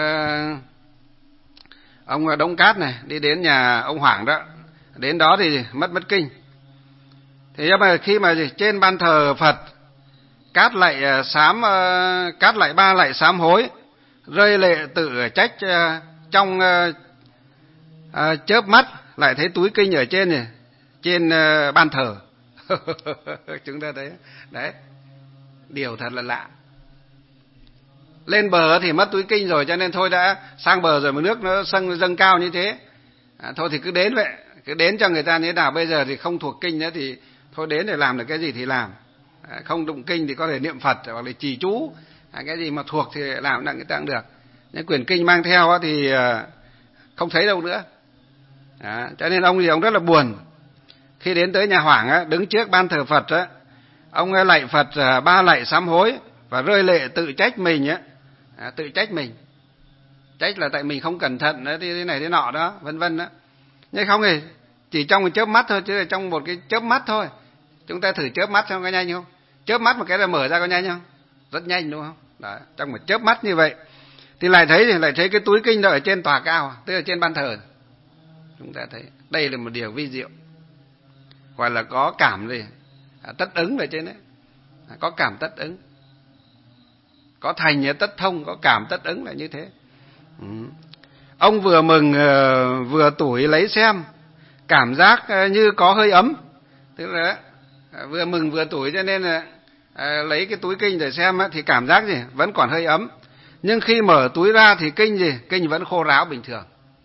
ông Đống Cát này, đi đến nhà ông Hoảng đó. Đến đó thì mất mất kinh. Thì mà khi mà trên ban thờ Phật, Cát lại sám Cát lại ba lại sám hối, rơi lệ tự trách, trong à, chớp mắt lại thấy túi kinh ở trên này, trên uh, ban thờ. Chúng ta thấy đấy, điều thật là lạ. Lên bờ thì mất túi kinh rồi, cho nên thôi đã sang bờ rồi mà nước nó dâng dâng cao như thế, à, thôi thì cứ đến vậy, cứ đến cho người ta như thế nào. Bây giờ thì không thuộc kinh nữa thì thôi đến để làm được cái gì thì làm, à, không đụng kinh thì có thể niệm Phật hoặc là trì chú, à, cái gì mà thuộc thì làm được người ta cũng được. Nhưng quyển kinh mang theo thì không thấy đâu nữa. À, cho nên ông thì ông rất là buồn. Khi đến tới nhà Hoảng á, đứng trước ban thờ Phật á, ông lạy Phật ba lạy sám hối và rơi lệ tự trách mình á, à, tự trách mình, trách là tại mình không cẩn thận đó, thế này thế nọ đó, vân vân đó. Nhưng không hề, chỉ trong một chớp mắt thôi, chứ là trong một cái chớp mắt thôi. Chúng ta thử chớp mắt xem có nhanh không? Chớp mắt một cái là mở ra có nhanh không? Rất nhanh đúng không? Đó, trong một chớp mắt như vậy thì lại thấy thì lại thấy cái túi kinh đó ở trên tòa cao, tức là trên ban thờ. Chúng ta thấy đây là một điều vi diệu, gọi là có cảm gì, à, tất ứng ở trên đấy, à, có cảm tất ứng, có thành tất thông, có cảm tất ứng là như thế. Ừ. Ông vừa mừng vừa tủi lấy xem, cảm giác như có hơi ấm, tức là vừa mừng vừa tủi, cho nên là à, lấy cái túi kinh để xem thì cảm giác gì vẫn còn hơi ấm, nhưng khi mở túi ra thì kinh gì kinh vẫn khô ráo bình thường.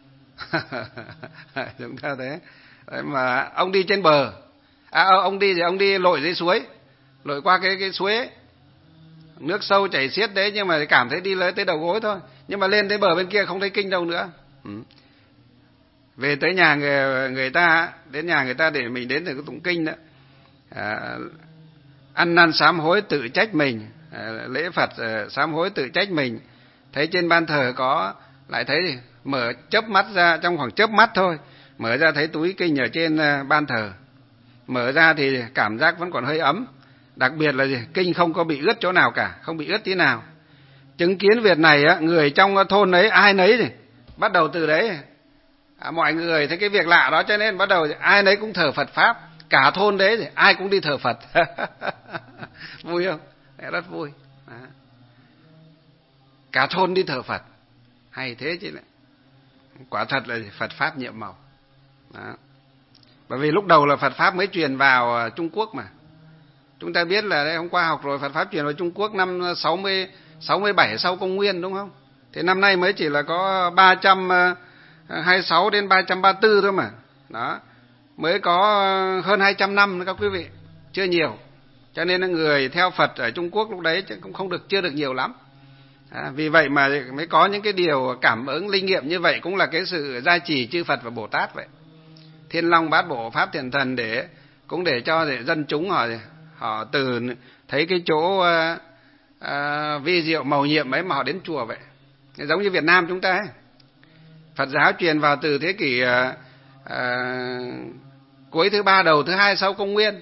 Chúng ta thấy. Đấy mà ông đi trên bờ, à, ông đi thì ông đi lội dưới suối, lội qua cái cái suối ấy. Nước sâu chảy xiết đấy, nhưng mà cảm thấy đi lấy tới đầu gối thôi, nhưng mà lên tới bờ bên kia không thấy kinh đâu nữa. Ừ. Về tới nhà người, người ta, đến nhà người ta để mình đến để có tụng kinh đó, à, ăn năn sám hối tự trách mình, à, lễ Phật à, sám hối tự trách mình, thấy trên ban thờ có, lại thấy gì? Mở chớp mắt ra, trong khoảng chớp mắt thôi, mở ra thấy túi kinh ở trên ban thờ. Mở ra thì cảm giác vẫn còn hơi ấm. Đặc biệt là gì? Kinh không có bị ướt chỗ nào cả, không bị ướt tí nào. Chứng kiến việc này á, người trong thôn ấy ai nấy gì? Bắt đầu từ đấy à, mọi người thấy cái việc lạ đó, cho nên bắt đầu ai nấy cũng thờ Phật pháp. Cả thôn đấy thì ai cũng đi thờ Phật. Vui không? Rất vui. Đó. Cả thôn đi thờ Phật. Hay thế chứ. Quả thật là Phật pháp nhiệm màu. Đó. Bởi vì lúc đầu là Phật pháp mới truyền vào Trung Quốc mà. Chúng ta biết là đây, hôm qua học rồi, Phật pháp truyền vào Trung Quốc năm sáu mươi, sáu mươi bảy sau công nguyên, đúng không? Thì năm nay mới chỉ là có ba trăm hai mươi sáu đến ba trăm ba mươi tư thôi mà. Đó. Mới có hơn hai trăm năm nữa các quý vị, chưa nhiều. Cho nên là người theo Phật ở Trung Quốc lúc đấy cũng không được, chưa được nhiều lắm. À, vì vậy mà mới có những cái điều cảm ứng linh nghiệm như vậy, cũng là cái sự gia trì chư Phật và Bồ Tát vậy. Thiên Long Bát Bộ Pháp Thiện Thần để cũng để cho để dân chúng họ họ từ thấy cái chỗ uh, uh, vi diệu màu nhiệm ấy mà họ đến chùa vậy. Giống như Việt Nam chúng ta ấy. Phật giáo truyền vào từ thế kỷ uh, uh, cuối thứ ba đầu thứ hai sau công nguyên.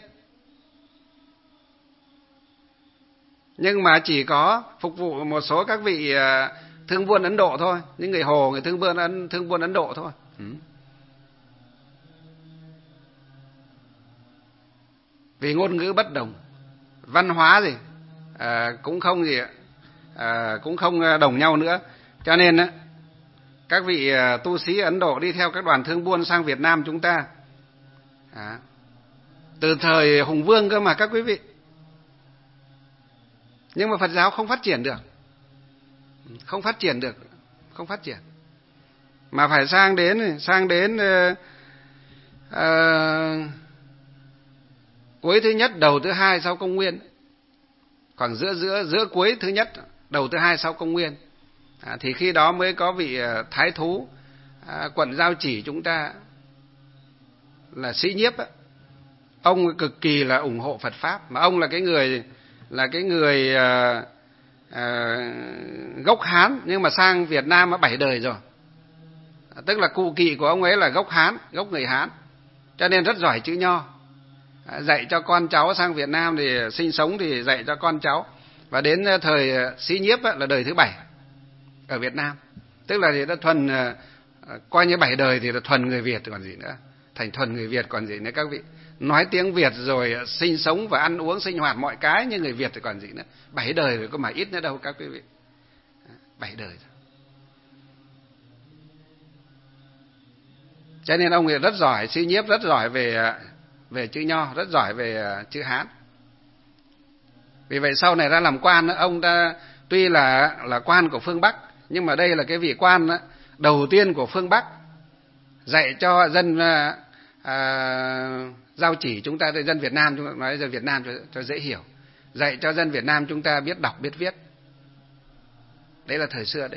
Nhưng mà chỉ có phục vụ một số các vị uh, thương buôn Ấn Độ thôi, những người Hồ, người thương buôn Ấn, thương buôn Ấn Độ thôi. Ừ. Vì ngôn ngữ bất đồng, văn hóa gì à, cũng không gì à, cũng không đồng nhau nữa, cho nên á, các vị à, tu sĩ Ấn Độ đi theo các đoàn thương buôn sang Việt Nam chúng ta à, từ thời Hùng Vương cơ mà các quý vị. Nhưng mà Phật giáo không phát triển được, không phát triển được, không phát triển, mà phải sang đến sang đến uh, uh, cuối thứ nhất đầu thứ hai sau công nguyên, khoảng giữa giữa giữa cuối thứ nhất đầu thứ hai sau công nguyên, à, thì khi đó mới có vị thái thú à, quận Giao Chỉ chúng ta là Sĩ Nhiếp á. Ông cực kỳ là ủng hộ Phật pháp, mà ông là cái người là cái người à, à, gốc Hán nhưng mà sang Việt Nam đã bảy đời rồi, à, tức là cụ kỵ của ông ấy là gốc Hán, gốc người Hán, cho nên rất giỏi chữ nho. Dạy cho con cháu sang Việt Nam thì sinh sống thì dạy cho con cháu, và đến thời Sĩ Nhiếp là đời thứ bảy ở Việt Nam, tức là thì đã thuần coi như bảy đời thì là thuần người Việt còn gì nữa, thành thuần người Việt còn gì nữa các vị, nói tiếng Việt rồi sinh sống và ăn uống sinh hoạt mọi cái như người Việt thì còn gì nữa, bảy đời rồi có mà ít nữa đâu các quý vị, bảy đời rồi. Cho nên ông ấy rất giỏi, Sĩ Nhiếp rất giỏi về về chữ nho, rất giỏi về chữ Hán. Vì vậy sau này ra làm quan, ông ta tuy là là quan của phương Bắc, nhưng mà đây là cái vị quan đầu tiên của phương Bắc, dạy cho dân à, Giao Chỉ chúng ta, dân Việt Nam, chúng ta nói dân Việt Nam cho, cho dễ hiểu, dạy cho dân Việt Nam chúng ta biết đọc biết viết. Đấy là thời xưa đấy,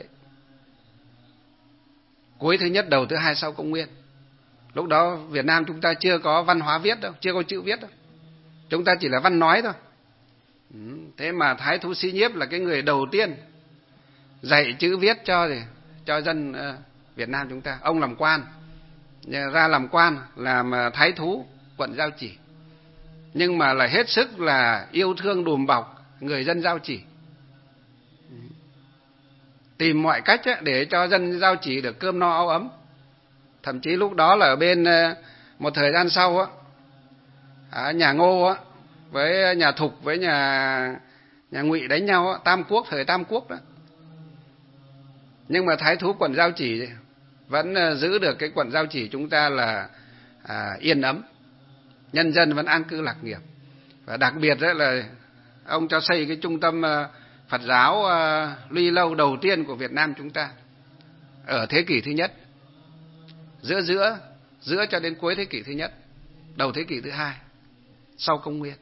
cuối thứ nhất đầu thứ hai sau công nguyên. Lúc đó Việt Nam chúng ta chưa có văn hóa viết đâu, chưa có chữ viết đâu, chúng ta chỉ là văn nói thôi. Thế mà thái thú Sĩ Nhiếp là cái người đầu tiên dạy chữ viết cho cho dân Việt Nam chúng ta. Ông làm quan, ra làm quan, làm thái thú quận Giao Chỉ, nhưng mà là hết sức là yêu thương đùm bọc người dân Giao Chỉ, tìm mọi cách để cho dân Giao Chỉ được cơm no áo ấm. Thậm chí lúc đó là ở bên một thời gian sau á, nhà Ngô á với nhà Thục với nhà nhà Ngụy đánh nhau á, Tam Quốc, thời Tam Quốc đó. Nhưng mà thái thú quận Giao Chỉ vẫn giữ được cái quận Giao Chỉ chúng ta là à, yên ấm, nhân dân vẫn an cư lạc nghiệp. Và đặc biệt đó là ông cho xây cái trung tâm Phật giáo uh, Luy Lâu đầu tiên của Việt Nam chúng ta ở thế kỷ thứ nhất, giữa giữa giữa cho đến cuối thế kỷ thứ nhất, đầu thế kỷ thứ hai sau công nguyên.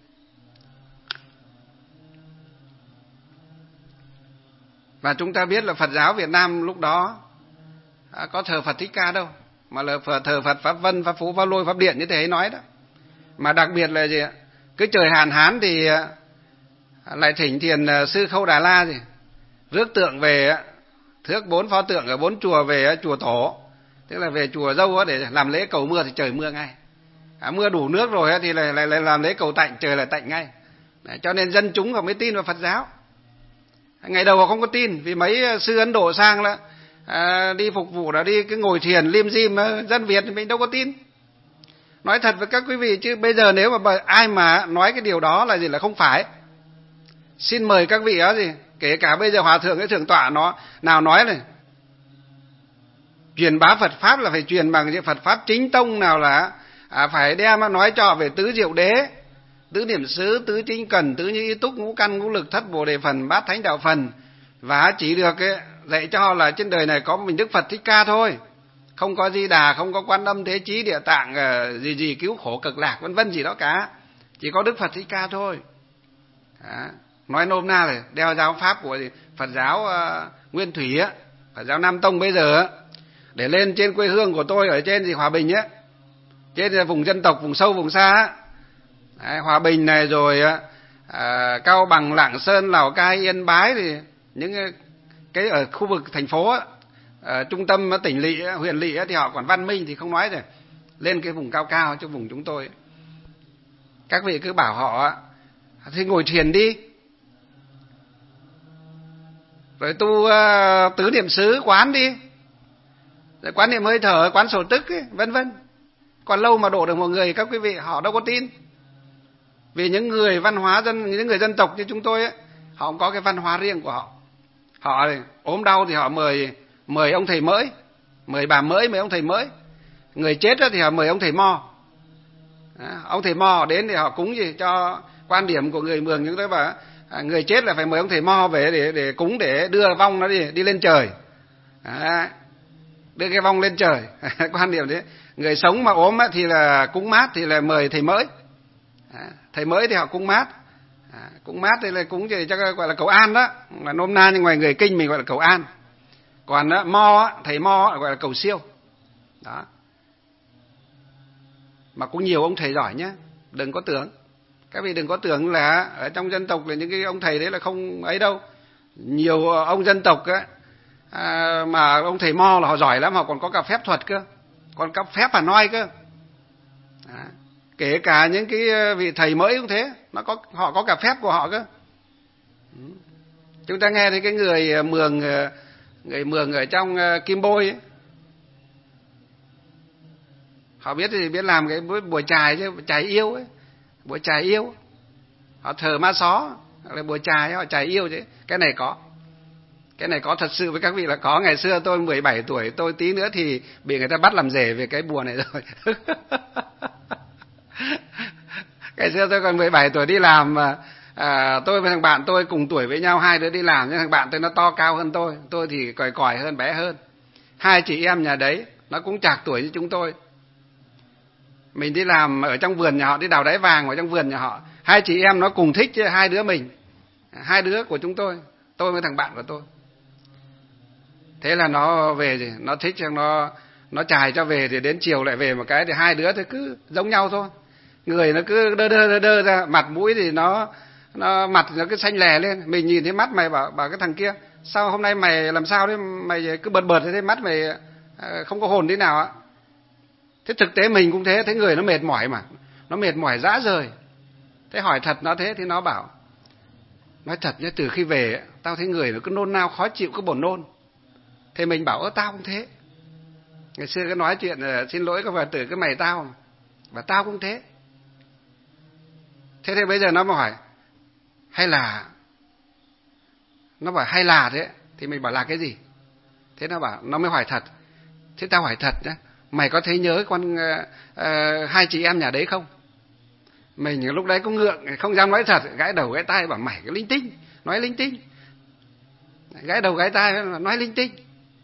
Và chúng ta biết là Phật giáo Việt Nam lúc đó à, có thờ Phật Thích Ca đâu, mà là thờ Phật Pháp Vân, Pháp Phú, Pháp Lôi, Pháp Điện như thế nói đó. Mà đặc biệt là gì ạ? Cứ trời hạn hán thì lại thỉnh thiền sư Khâu Đà La gì rước tượng về thước bốn pho tượng ở bốn chùa về chùa Tổ, tức là về chùa Dâu để làm lễ cầu mưa thì trời mưa ngay. À, mưa đủ nước rồi thì lại, lại, lại làm lễ cầu tạnh, trời lại tạnh ngay. Đấy, cho nên dân chúng họ mới tin vào Phật giáo. Ngày đầu họ không có tin, vì mấy sư Ấn Độ sang là à, đi phục vụ là đi cứ ngồi thiền lim dim, dân Việt thì mình đâu có tin. Nói thật với các quý vị chứ bây giờ nếu mà ai mà nói cái điều đó là gì là không phải. Xin mời các vị đó gì, kể cả bây giờ hòa thượng cái thượng tọa nó nào nói này, truyền bá Phật pháp là phải truyền bằng những Phật pháp chính tông, nào là à, phải đem nói cho về tứ diệu đế, tứ niệm xứ, tứ chính cần, tứ như ý túc, ngũ căn ngũ lực, thất bồ đề phần, bát thánh đạo phần, và chỉ được cái, dạy cho là trên đời này có mình Đức Phật Thích Ca thôi, không có Di Đà, không có Quan Âm, Thế Chí, Địa Tạng gì gì cứu khổ cực lạc vân vân gì đó cả, chỉ có Đức Phật Thích Ca thôi. Đó. Nói nôm na là đeo giáo pháp của Phật giáo uh, Nguyên Thủy á, Phật giáo Nam Tông bây giờ á, để lên trên quê hương của tôi ở trên gì Hòa Bình á, trên vùng dân tộc vùng sâu vùng xa á. Đấy, Hòa Bình này rồi à, Cao Bằng, Lạng Sơn, Lào Cai, Yên Bái thì những cái ở khu vực thành phố á, ở trung tâm tỉnh lỵ, huyện lỵ thì họ còn văn minh thì không nói rồi. Lên cái vùng cao cao cho vùng chúng tôi, các vị cứ bảo họ thì ngồi thiền đi, rồi tu uh, tứ niệm xứ quán đi, rồi quán niệm hơi thở, quán sổ tức ấy, vân vân. Còn lâu mà độ được một người, các quý vị họ đâu có tin. Vì những người văn hóa dân, những người dân tộc như chúng tôi ấy, họ cũng có cái văn hóa riêng của họ. Họ ốm đau thì họ mời mời ông thầy mới, mời bà mới, mời ông thầy mới. Người chết thì họ mời ông thầy mo. Đó, ông thầy mo họ đến thì họ cúng gì cho quan điểm của người Mường, chúng tôi bảo à, người chết là phải mời ông thầy mo về để để cúng, để đưa vong nó đi đi lên trời. Đó, đưa cái vong lên trời. Quan điểm thế. Người sống mà ốm thì là cúng mát thì là mời thầy mới. Đó, thầy mới thì họ cúng mát. À, cúng mát thì là cúng gì cho gọi là cầu an đó, là nôm na, nhưng ngoài người Kinh mình gọi là cầu an. Còn đó, mo thầy mo gọi là cầu siêu. Đó. Mà cũng nhiều ông thầy giỏi nhá, đừng có tưởng, các vị đừng có tưởng là ở trong dân tộc là những cái ông thầy đấy là không ấy đâu. Nhiều ông dân tộc á, à, mà ông thầy mo là họ giỏi lắm, họ còn có cả phép thuật cơ, còn có phép Hà Noi cơ. Đó. Kể cả những cái vị thầy mới cũng thế, nó có họ có cả phép của họ cơ. Chúng ta nghe thấy cái người Mường, người Mường ở trong Kim Bôi ấy, họ biết thì biết làm cái bùa chài chứ, chài yêu ấy, bùa chài yêu, họ thờ ma só, hoặc là bùa chài họ chài yêu chứ. Cái này có, cái này có thật sự với các vị là có. Ngày xưa tôi mười bảy tuổi, tôi tí nữa thì bị người ta bắt làm rể về cái bùa này rồi. Ngày xưa tôi còn mười bảy tuổi đi làm mà à, tôi với thằng bạn tôi cùng tuổi với nhau, hai đứa đi làm, nhưng thằng bạn tôi nó to cao hơn tôi, tôi thì còi còi hơn, bé hơn. Hai chị em nhà đấy nó cũng chạc tuổi như chúng tôi. Mình đi làm ở trong vườn nhà họ, đi đào đáy vàng ở trong vườn nhà họ. Hai chị em nó cùng thích chứ, hai đứa mình, hai đứa của chúng tôi, tôi với thằng bạn của tôi. Thế là nó về thì nó thích, nó nó chài cho về thì đến chiều lại về một cái, thì hai đứa thì cứ giống nhau thôi. Người nó cứ đơ đơ đơ đơ ra, mặt mũi thì nó nó mặt nó cứ xanh lè lên. Mình nhìn thấy mắt mày bảo bảo cái thằng kia, sao hôm nay mày làm sao đấy, mày cứ bợt bợt thế, mắt mày không có hồn thế nào ạ. Thế thực tế mình cũng thế, thấy người nó mệt mỏi mà, nó mệt mỏi rã rời. Thế hỏi thật nó thế thì nó bảo, nói thật nhé, từ khi về tao thấy người nó cứ nôn nao khó chịu, cứ buồn nôn. Thế mình bảo ơ tao cũng thế. Ngày xưa cứ nói chuyện xin lỗi các Phật tử, cái mày tao mà. Và tao cũng thế. Thế thì bây giờ nó mà hỏi hay là, nó bảo hay là thế, thì mình bảo là cái gì? Thế nó bảo, nó mới hỏi thật. Thế tao hỏi thật nhé, mày có thấy nhớ con uh, uh, hai chị em nhà đấy không? Mình lúc đấy cũng ngượng, không dám nói thật, gãi đầu gãi tai bảo mày cái linh tinh, nói linh tinh. Gãi đầu gãi tai nói linh tinh.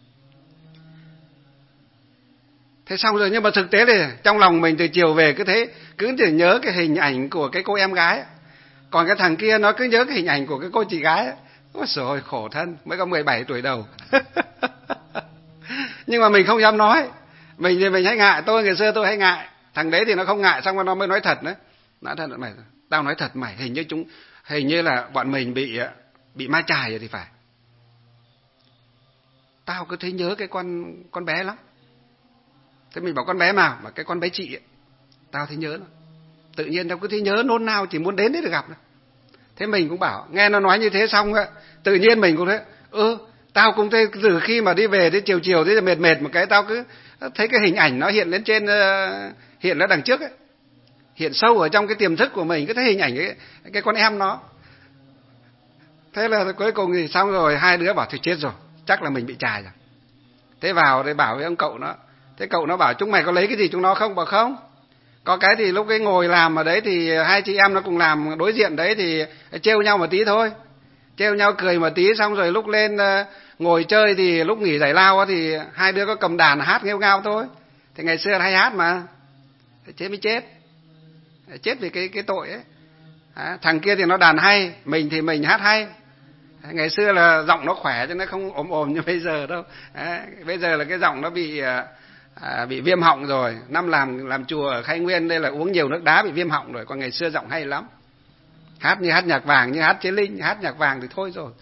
Thế xong rồi, nhưng mà thực tế thì trong lòng mình từ chiều về cứ thế, cứ chỉ nhớ cái hình ảnh của cái cô em gái. Còn cái thằng kia nó cứ nhớ cái hình ảnh của cái cô chị gái. Ôi trời, khổ thân, mới có mười bảy tuổi đầu. Nhưng mà mình không dám nói. Mình thì mình hay ngại, tôi ngày xưa tôi hay ngại. Thằng đấy thì nó không ngại, xong rồi nó mới nói thật đấy. Nói thật mày, tao nói thật mày, hình như chúng hình như là bọn mình bị bị ma chài rồi thì phải. tao cứ thấy nhớ cái con con bé lắm. Thế mình bảo con bé nào? Mà cái con bé chị ấy. Tao thấy nhớ nó. Tự nhiên tao cứ thấy nhớ nôn nao, chỉ muốn đến đấy được gặp nó. Thế mình cũng bảo, nghe nó nói như thế xong á, tự nhiên mình cũng thế, ơ, tao cũng thế, từ khi mà đi về tới chiều chiều thế là mệt mệt một cái, tao cứ thấy cái hình ảnh nó hiện lên trên, uh, hiện ra đằng trước ấy, hiện sâu ở trong cái tiềm thức của mình, cứ thấy hình ảnh cái cái con em nó. Thế là cuối cùng thì xong rồi, hai đứa bảo thôi chết rồi, chắc là mình bị chài rồi. Thế vào để bảo với ông cậu nó, thế cậu nó bảo chúng mày có lấy cái gì chúng nó không? Bảo không. Có cái thì lúc cái ngồi làm ở đấy thì hai chị em nó cùng làm đối diện đấy thì trêu nhau một tí thôi, trêu nhau cười một tí, xong rồi lúc lên ngồi chơi thì lúc nghỉ giải lao thì hai đứa có cầm đàn hát nghêu ngao thôi. Thì ngày xưa hay hát mà, thế mới chết, chết vì cái cái tội ấy. À, thằng kia thì nó đàn hay, mình thì mình hát hay. Ngày xưa là giọng nó khỏe chứ nó không ồm ồm như bây giờ đâu. À, bây giờ là cái giọng nó bị à, bị viêm họng rồi. Năm làm làm chùa ở Khai Nguyên đây là uống nhiều nước đá bị viêm họng rồi. Còn ngày xưa giọng hay lắm, hát như hát nhạc vàng, như hát Chế Linh. Hát nhạc vàng thì thôi rồi.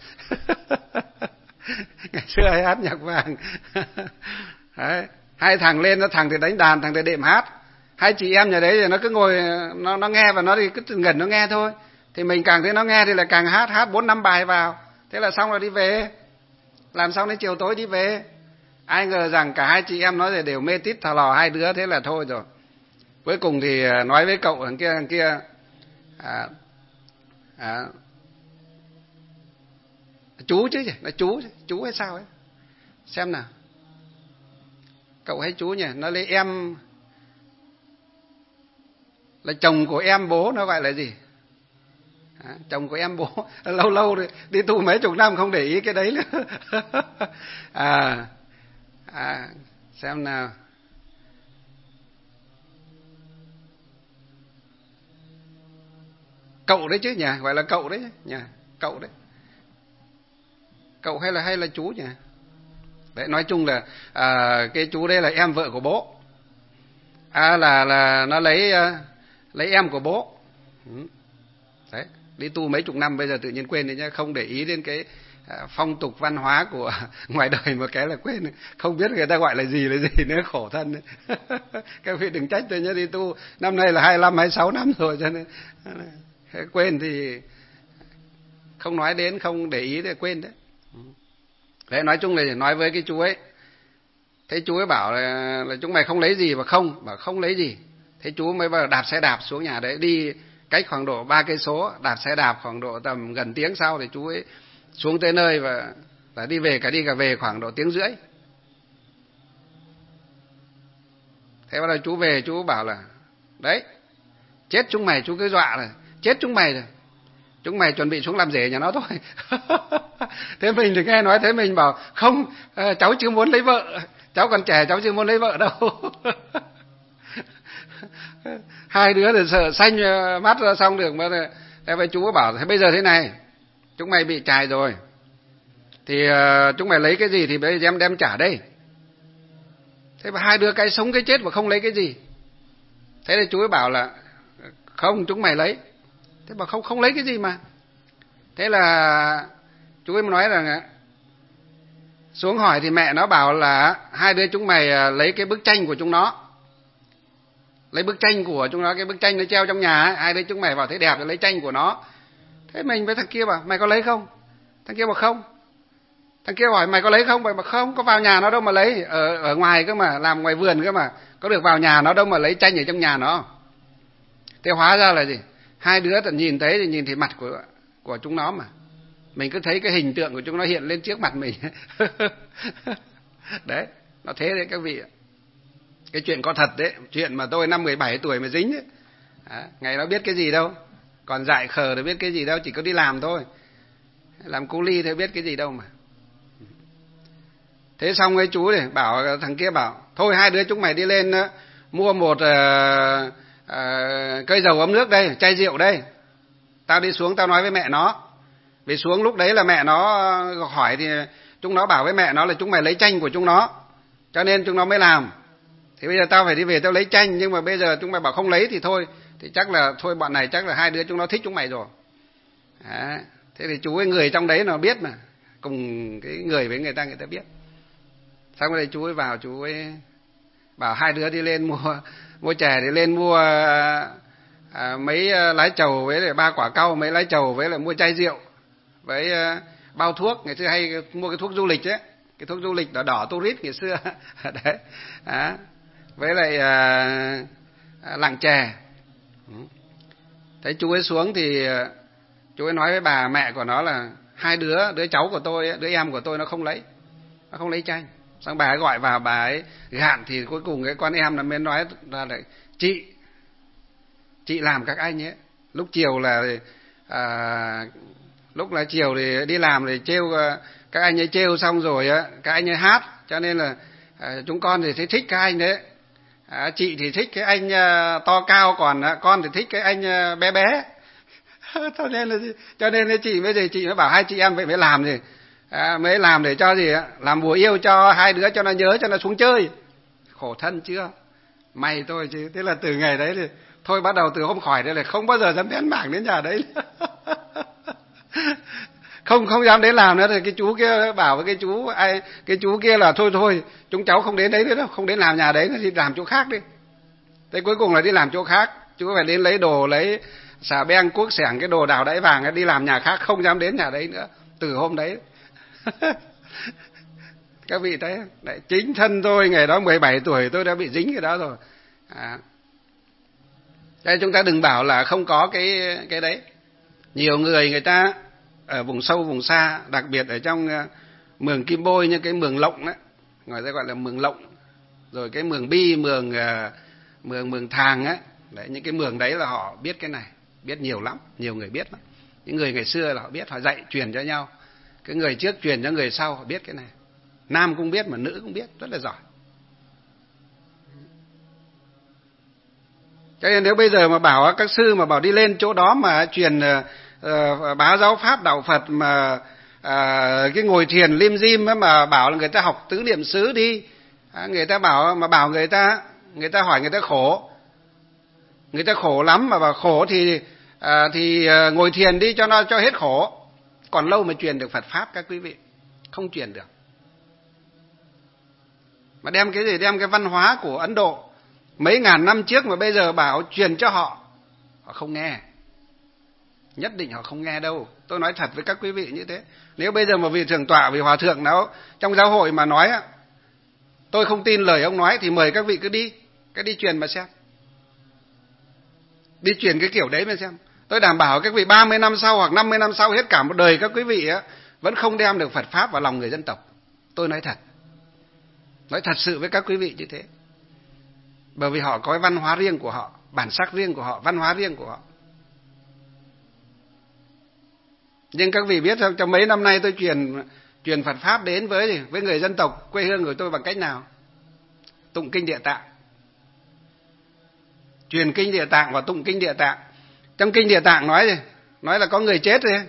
Ngày xưa hay hát nhạc vàng. Đấy. Hai thằng lên, nó thằng thì đánh đàn, thằng thì đệm hát. Hai chị em nhà đấy thì nó cứ ngồi, nó nó nghe và nó thì cứ gần nó nghe thôi. Thì mình càng thấy nó nghe thì là càng hát, hát bốn năm bài vào. Thế là xong rồi đi về. Làm xong đến chiều tối đi về. Ai ngờ rằng cả hai chị em nó thì đều mê tít thò lò hai đứa, thế là thôi rồi. Cuối cùng thì nói với cậu thằng kia, thằng kia à, à, chú chứ gì, nó chú chú hay sao ấy, xem nào, cậu hay chú nhỉ, nó lấy em là chồng của em bố, nó gọi là gì, à, chồng của em bố. Lâu lâu đi, đi tu mấy chục năm không để ý cái đấy nữa. à, à xem nào, cậu đấy chứ nhỉ, gọi là cậu đấy nhỉ, cậu đấy, cậu hay là hay là chú nhỉ. Đấy, nói chung là à, cái chú đây là em vợ của bố. À, là là nó lấy lấy em của bố. Đấy, đi tu mấy chục năm bây giờ tự nhiên quên đấy nhá, không để ý đến cái phong tục văn hóa của ngoài đời một cái là quên, không biết người ta gọi là gì là gì nữa, khổ thân đấy. Các vị đừng trách tôi nhá, đi tu năm nay là hai mươi lăm hai mươi sáu năm rồi cho nên quên thì không nói đến, không để ý thì quên đấy. Đấy, nói chung là nói với cái chú ấy, thế chú ấy bảo là, là chúng mày không lấy gì, và không, bảo không lấy gì. Thế chú mới bảo đạp xe đạp xuống nhà đấy, đi cách khoảng độ ba cây số, đạp xe đạp khoảng độ tầm gần tiếng sau thì chú ấy xuống tới nơi, và và đi về, cả đi cả về khoảng độ tiếng rưỡi. Thế bắt đầu chú về, chú bảo là đấy, chết chúng mày, chú cứ dọa là chết chúng mày rồi, chúng mày chuẩn bị xuống làm rể nhà nó thôi. Thế mình thì nghe nói thế mình bảo không, cháu chưa muốn lấy vợ, cháu còn trẻ, cháu chưa muốn lấy vợ đâu. Hai đứa thì sợ xanh mắt ra xong được mà. Thế vậy chú bảo thế bây giờ thế này, chúng mày bị chài rồi thì uh, chúng mày lấy cái gì thì bây giờ em đem trả đây. Thế mà hai đứa cái sống cái chết mà không lấy cái gì. Thế thì chú ấy bảo là không, chúng mày lấy. Thế mà không không lấy cái gì mà. Thế là chú ấy nói rằng xuống hỏi thì mẹ nó bảo là hai đứa chúng mày lấy cái bức tranh của chúng nó, lấy bức tranh của chúng nó, cái bức tranh nó treo trong nhà ấy. Hai đứa chúng mày vào thấy đẹp thì lấy tranh của nó. Thế mình với thằng kia bảo mày có lấy không? Thằng kia bảo không. Thằng kia hỏi mày có lấy không? Mày bảo không, có vào nhà nó đâu mà lấy, ở ở ngoài cơ mà, làm ngoài vườn cơ mà, có được vào nhà nó đâu mà lấy tranh ở trong nhà nó. Thế hóa ra là gì? Hai đứa tận nhìn thấy thì nhìn thấy mặt của của chúng nó mà. Mình cứ thấy cái hình tượng của chúng nó hiện lên trước mặt mình. Đấy, nó thế đấy các vị ạ. Cái chuyện có thật đấy, chuyện mà tôi năm mười bảy tuổi mà dính ấy. À, ngày đó biết cái gì đâu, còn dại khờ thì biết cái gì đâu, chỉ có đi làm thôi, làm cu ly thì biết cái gì đâu mà. Thế xong cái chú này bảo, thằng kia bảo thôi hai đứa chúng mày đi lên uh, mua một uh, uh, cây dầu ấm nước đây, chai rượu đây, tao đi xuống tao nói với mẹ nó. Vì xuống lúc đấy là mẹ nó hỏi thì chúng nó bảo với mẹ nó là chúng mày lấy tranh của chúng nó, cho nên chúng nó mới làm. Thì bây giờ tao phải đi về tao lấy tranh, nhưng mà bây giờ chúng mày bảo không lấy thì thôi, thì chắc là thôi bọn này chắc là hai đứa chúng nó thích chúng mày rồi. Đấy. Thế thì chú ấy người trong đấy nó biết mà, cùng cái người với người ta người ta biết. Xong rồi chú ấy vào, chú ấy bảo hai đứa đi lên mua mua chè, đi lên mua à, mấy lái trầu với lại ba quả cau, mấy lái trầu với lại mua chai rượu với à, bao thuốc. Ngày xưa hay mua cái thuốc du lịch ấy, cái thuốc du lịch đỏ đỏ tourist ngày xưa đấy. À, với lại à, à, lạng chè. Thấy chú ấy xuống thì chú ấy nói với bà mẹ của nó là hai đứa, đứa cháu của tôi, đứa em của tôi nó không lấy, nó không lấy chanh. Xong bà ấy gọi vào, bà ấy gạn thì cuối cùng cái con em nó mới nói ra là chị, chị làm các anh ấy. Lúc chiều là à, lúc là chiều thì đi làm thì trêu các anh ấy, trêu xong rồi á các anh ấy hát, cho nên là à, chúng con thì thấy thích các anh đấy. À, chị thì thích cái anh uh, to cao, còn uh, con thì thích cái anh uh, bé bé. cho nên là cho nên là chị bây giờ chị mới bảo hai chị em vậy mới làm gì, à, mới làm để cho gì, làm bùa yêu cho hai đứa cho nó nhớ, cho nó xuống chơi. Khổ thân chưa, may tôi chứ. Thế là từ ngày đấy thì thôi, bắt đầu từ hôm khỏi đây là không bao giờ dám bén mảng đến nhà đấy. không không dám đến làm nữa. Thì cái chú kia bảo với cái chú ai, cái chú kia là thôi thôi chúng cháu không đến đấy nữa đâu, không đến làm nhà đấy, thì làm chỗ khác đi. Thế cuối cùng là đi làm chỗ khác, chú phải đến lấy đồ, lấy xà beng cuốc xẻng cái đồ đào đáy vàng đi làm nhà khác, không dám đến nhà đấy nữa từ hôm đấy. Các vị thấy đấy, chính thân tôi ngày đó mười bảy tuổi tôi đã bị dính cái đó rồi. À, đây chúng ta đừng bảo là không có cái cái đấy. Nhiều người người ta ở vùng sâu vùng xa, đặc biệt ở trong uh, mường Kim Bôi, như cái mường Lộng đấy, người ta gọi là mường Lộng, rồi cái mường Bi, mường uh, mường mường Thàng á, đấy, những cái mường đấy là họ biết cái này, biết nhiều lắm, nhiều người biết lắm. Những người ngày xưa là họ biết, họ dạy truyền cho nhau, cái người trước truyền cho người sau, họ biết cái này. Nam cũng biết mà nữ cũng biết, rất là giỏi. Cho nên nếu bây giờ mà bảo các sư mà bảo đi lên chỗ đó mà truyền uh, bá giáo pháp đạo Phật mà uh, cái ngồi thiền lim dim mà bảo là người ta học tứ niệm xứ đi, à, người ta bảo mà bảo người ta, người ta hỏi người ta khổ, người ta khổ lắm mà bảo khổ thì à, thì uh, ngồi thiền đi cho nó cho hết khổ. Còn lâu mà truyền được Phật pháp các quý vị, không truyền được. Mà đem cái gì, đem cái văn hóa của Ấn Độ mấy ngàn năm trước mà bây giờ bảo truyền cho họ, họ không nghe, nhất định họ không nghe đâu. Tôi nói thật với các quý vị như thế. Nếu bây giờ mà vị thượng tọa, vị hòa thượng nào trong giáo hội mà nói tôi không tin lời ông nói, thì mời các vị cứ đi, cái đi truyền mà xem, đi truyền cái kiểu đấy mà xem. Tôi đảm bảo các vị ba mươi năm sau hoặc năm mươi năm sau, hết cả một đời các quý vị á vẫn không đem được Phật pháp vào lòng người dân tộc. Tôi nói thật, nói thật sự với các quý vị như thế. Bởi vì họ có cái văn hóa riêng của họ, bản sắc riêng của họ, văn hóa riêng của họ. Nhưng các vị biết không, trong mấy năm nay tôi truyền truyền Phật pháp đến với với người dân tộc quê hương của tôi bằng cách nào? Tụng kinh Địa Tạng. Truyền kinh Địa Tạng và tụng kinh Địa Tạng. Trong kinh Địa Tạng nói gì? Nói là có người chết rồi,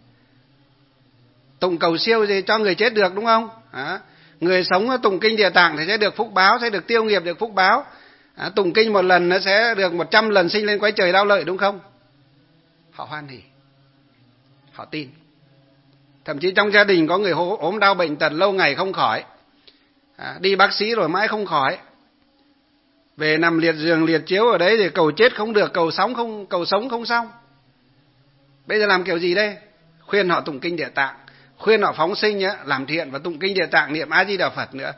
tụng cầu siêu gì cho người chết được, đúng không? À, người sống tụng kinh Địa Tạng thì sẽ được phúc báo, sẽ được tiêu nghiệp, được phúc báo. À, tụng kinh một lần nó sẽ được một trăm lần sinh lên quái trời đau lợi, đúng không? Họ hoan hỉ, họ tin. Thậm chí trong gia đình có người ốm đau bệnh tật lâu ngày không khỏi, à, đi bác sĩ rồi mãi không khỏi, về nằm liệt giường liệt chiếu ở đấy thì cầu chết không được, cầu sống không cầu sống không xong. Bây giờ làm kiểu gì đây? Khuyên họ tụng kinh Địa Tạng, khuyên họ phóng sinh á, làm thiện và tụng kinh Địa Tạng, niệm A Di Đà Phật nữa.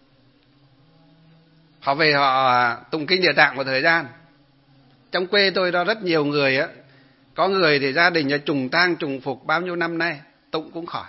Họ về họ tụng kinh Địa Tạng một thời gian. Trong quê tôi đó rất nhiều người á, có người thì gia đình trùng tang trùng phục bao nhiêu năm nay tụng cũng khỏi.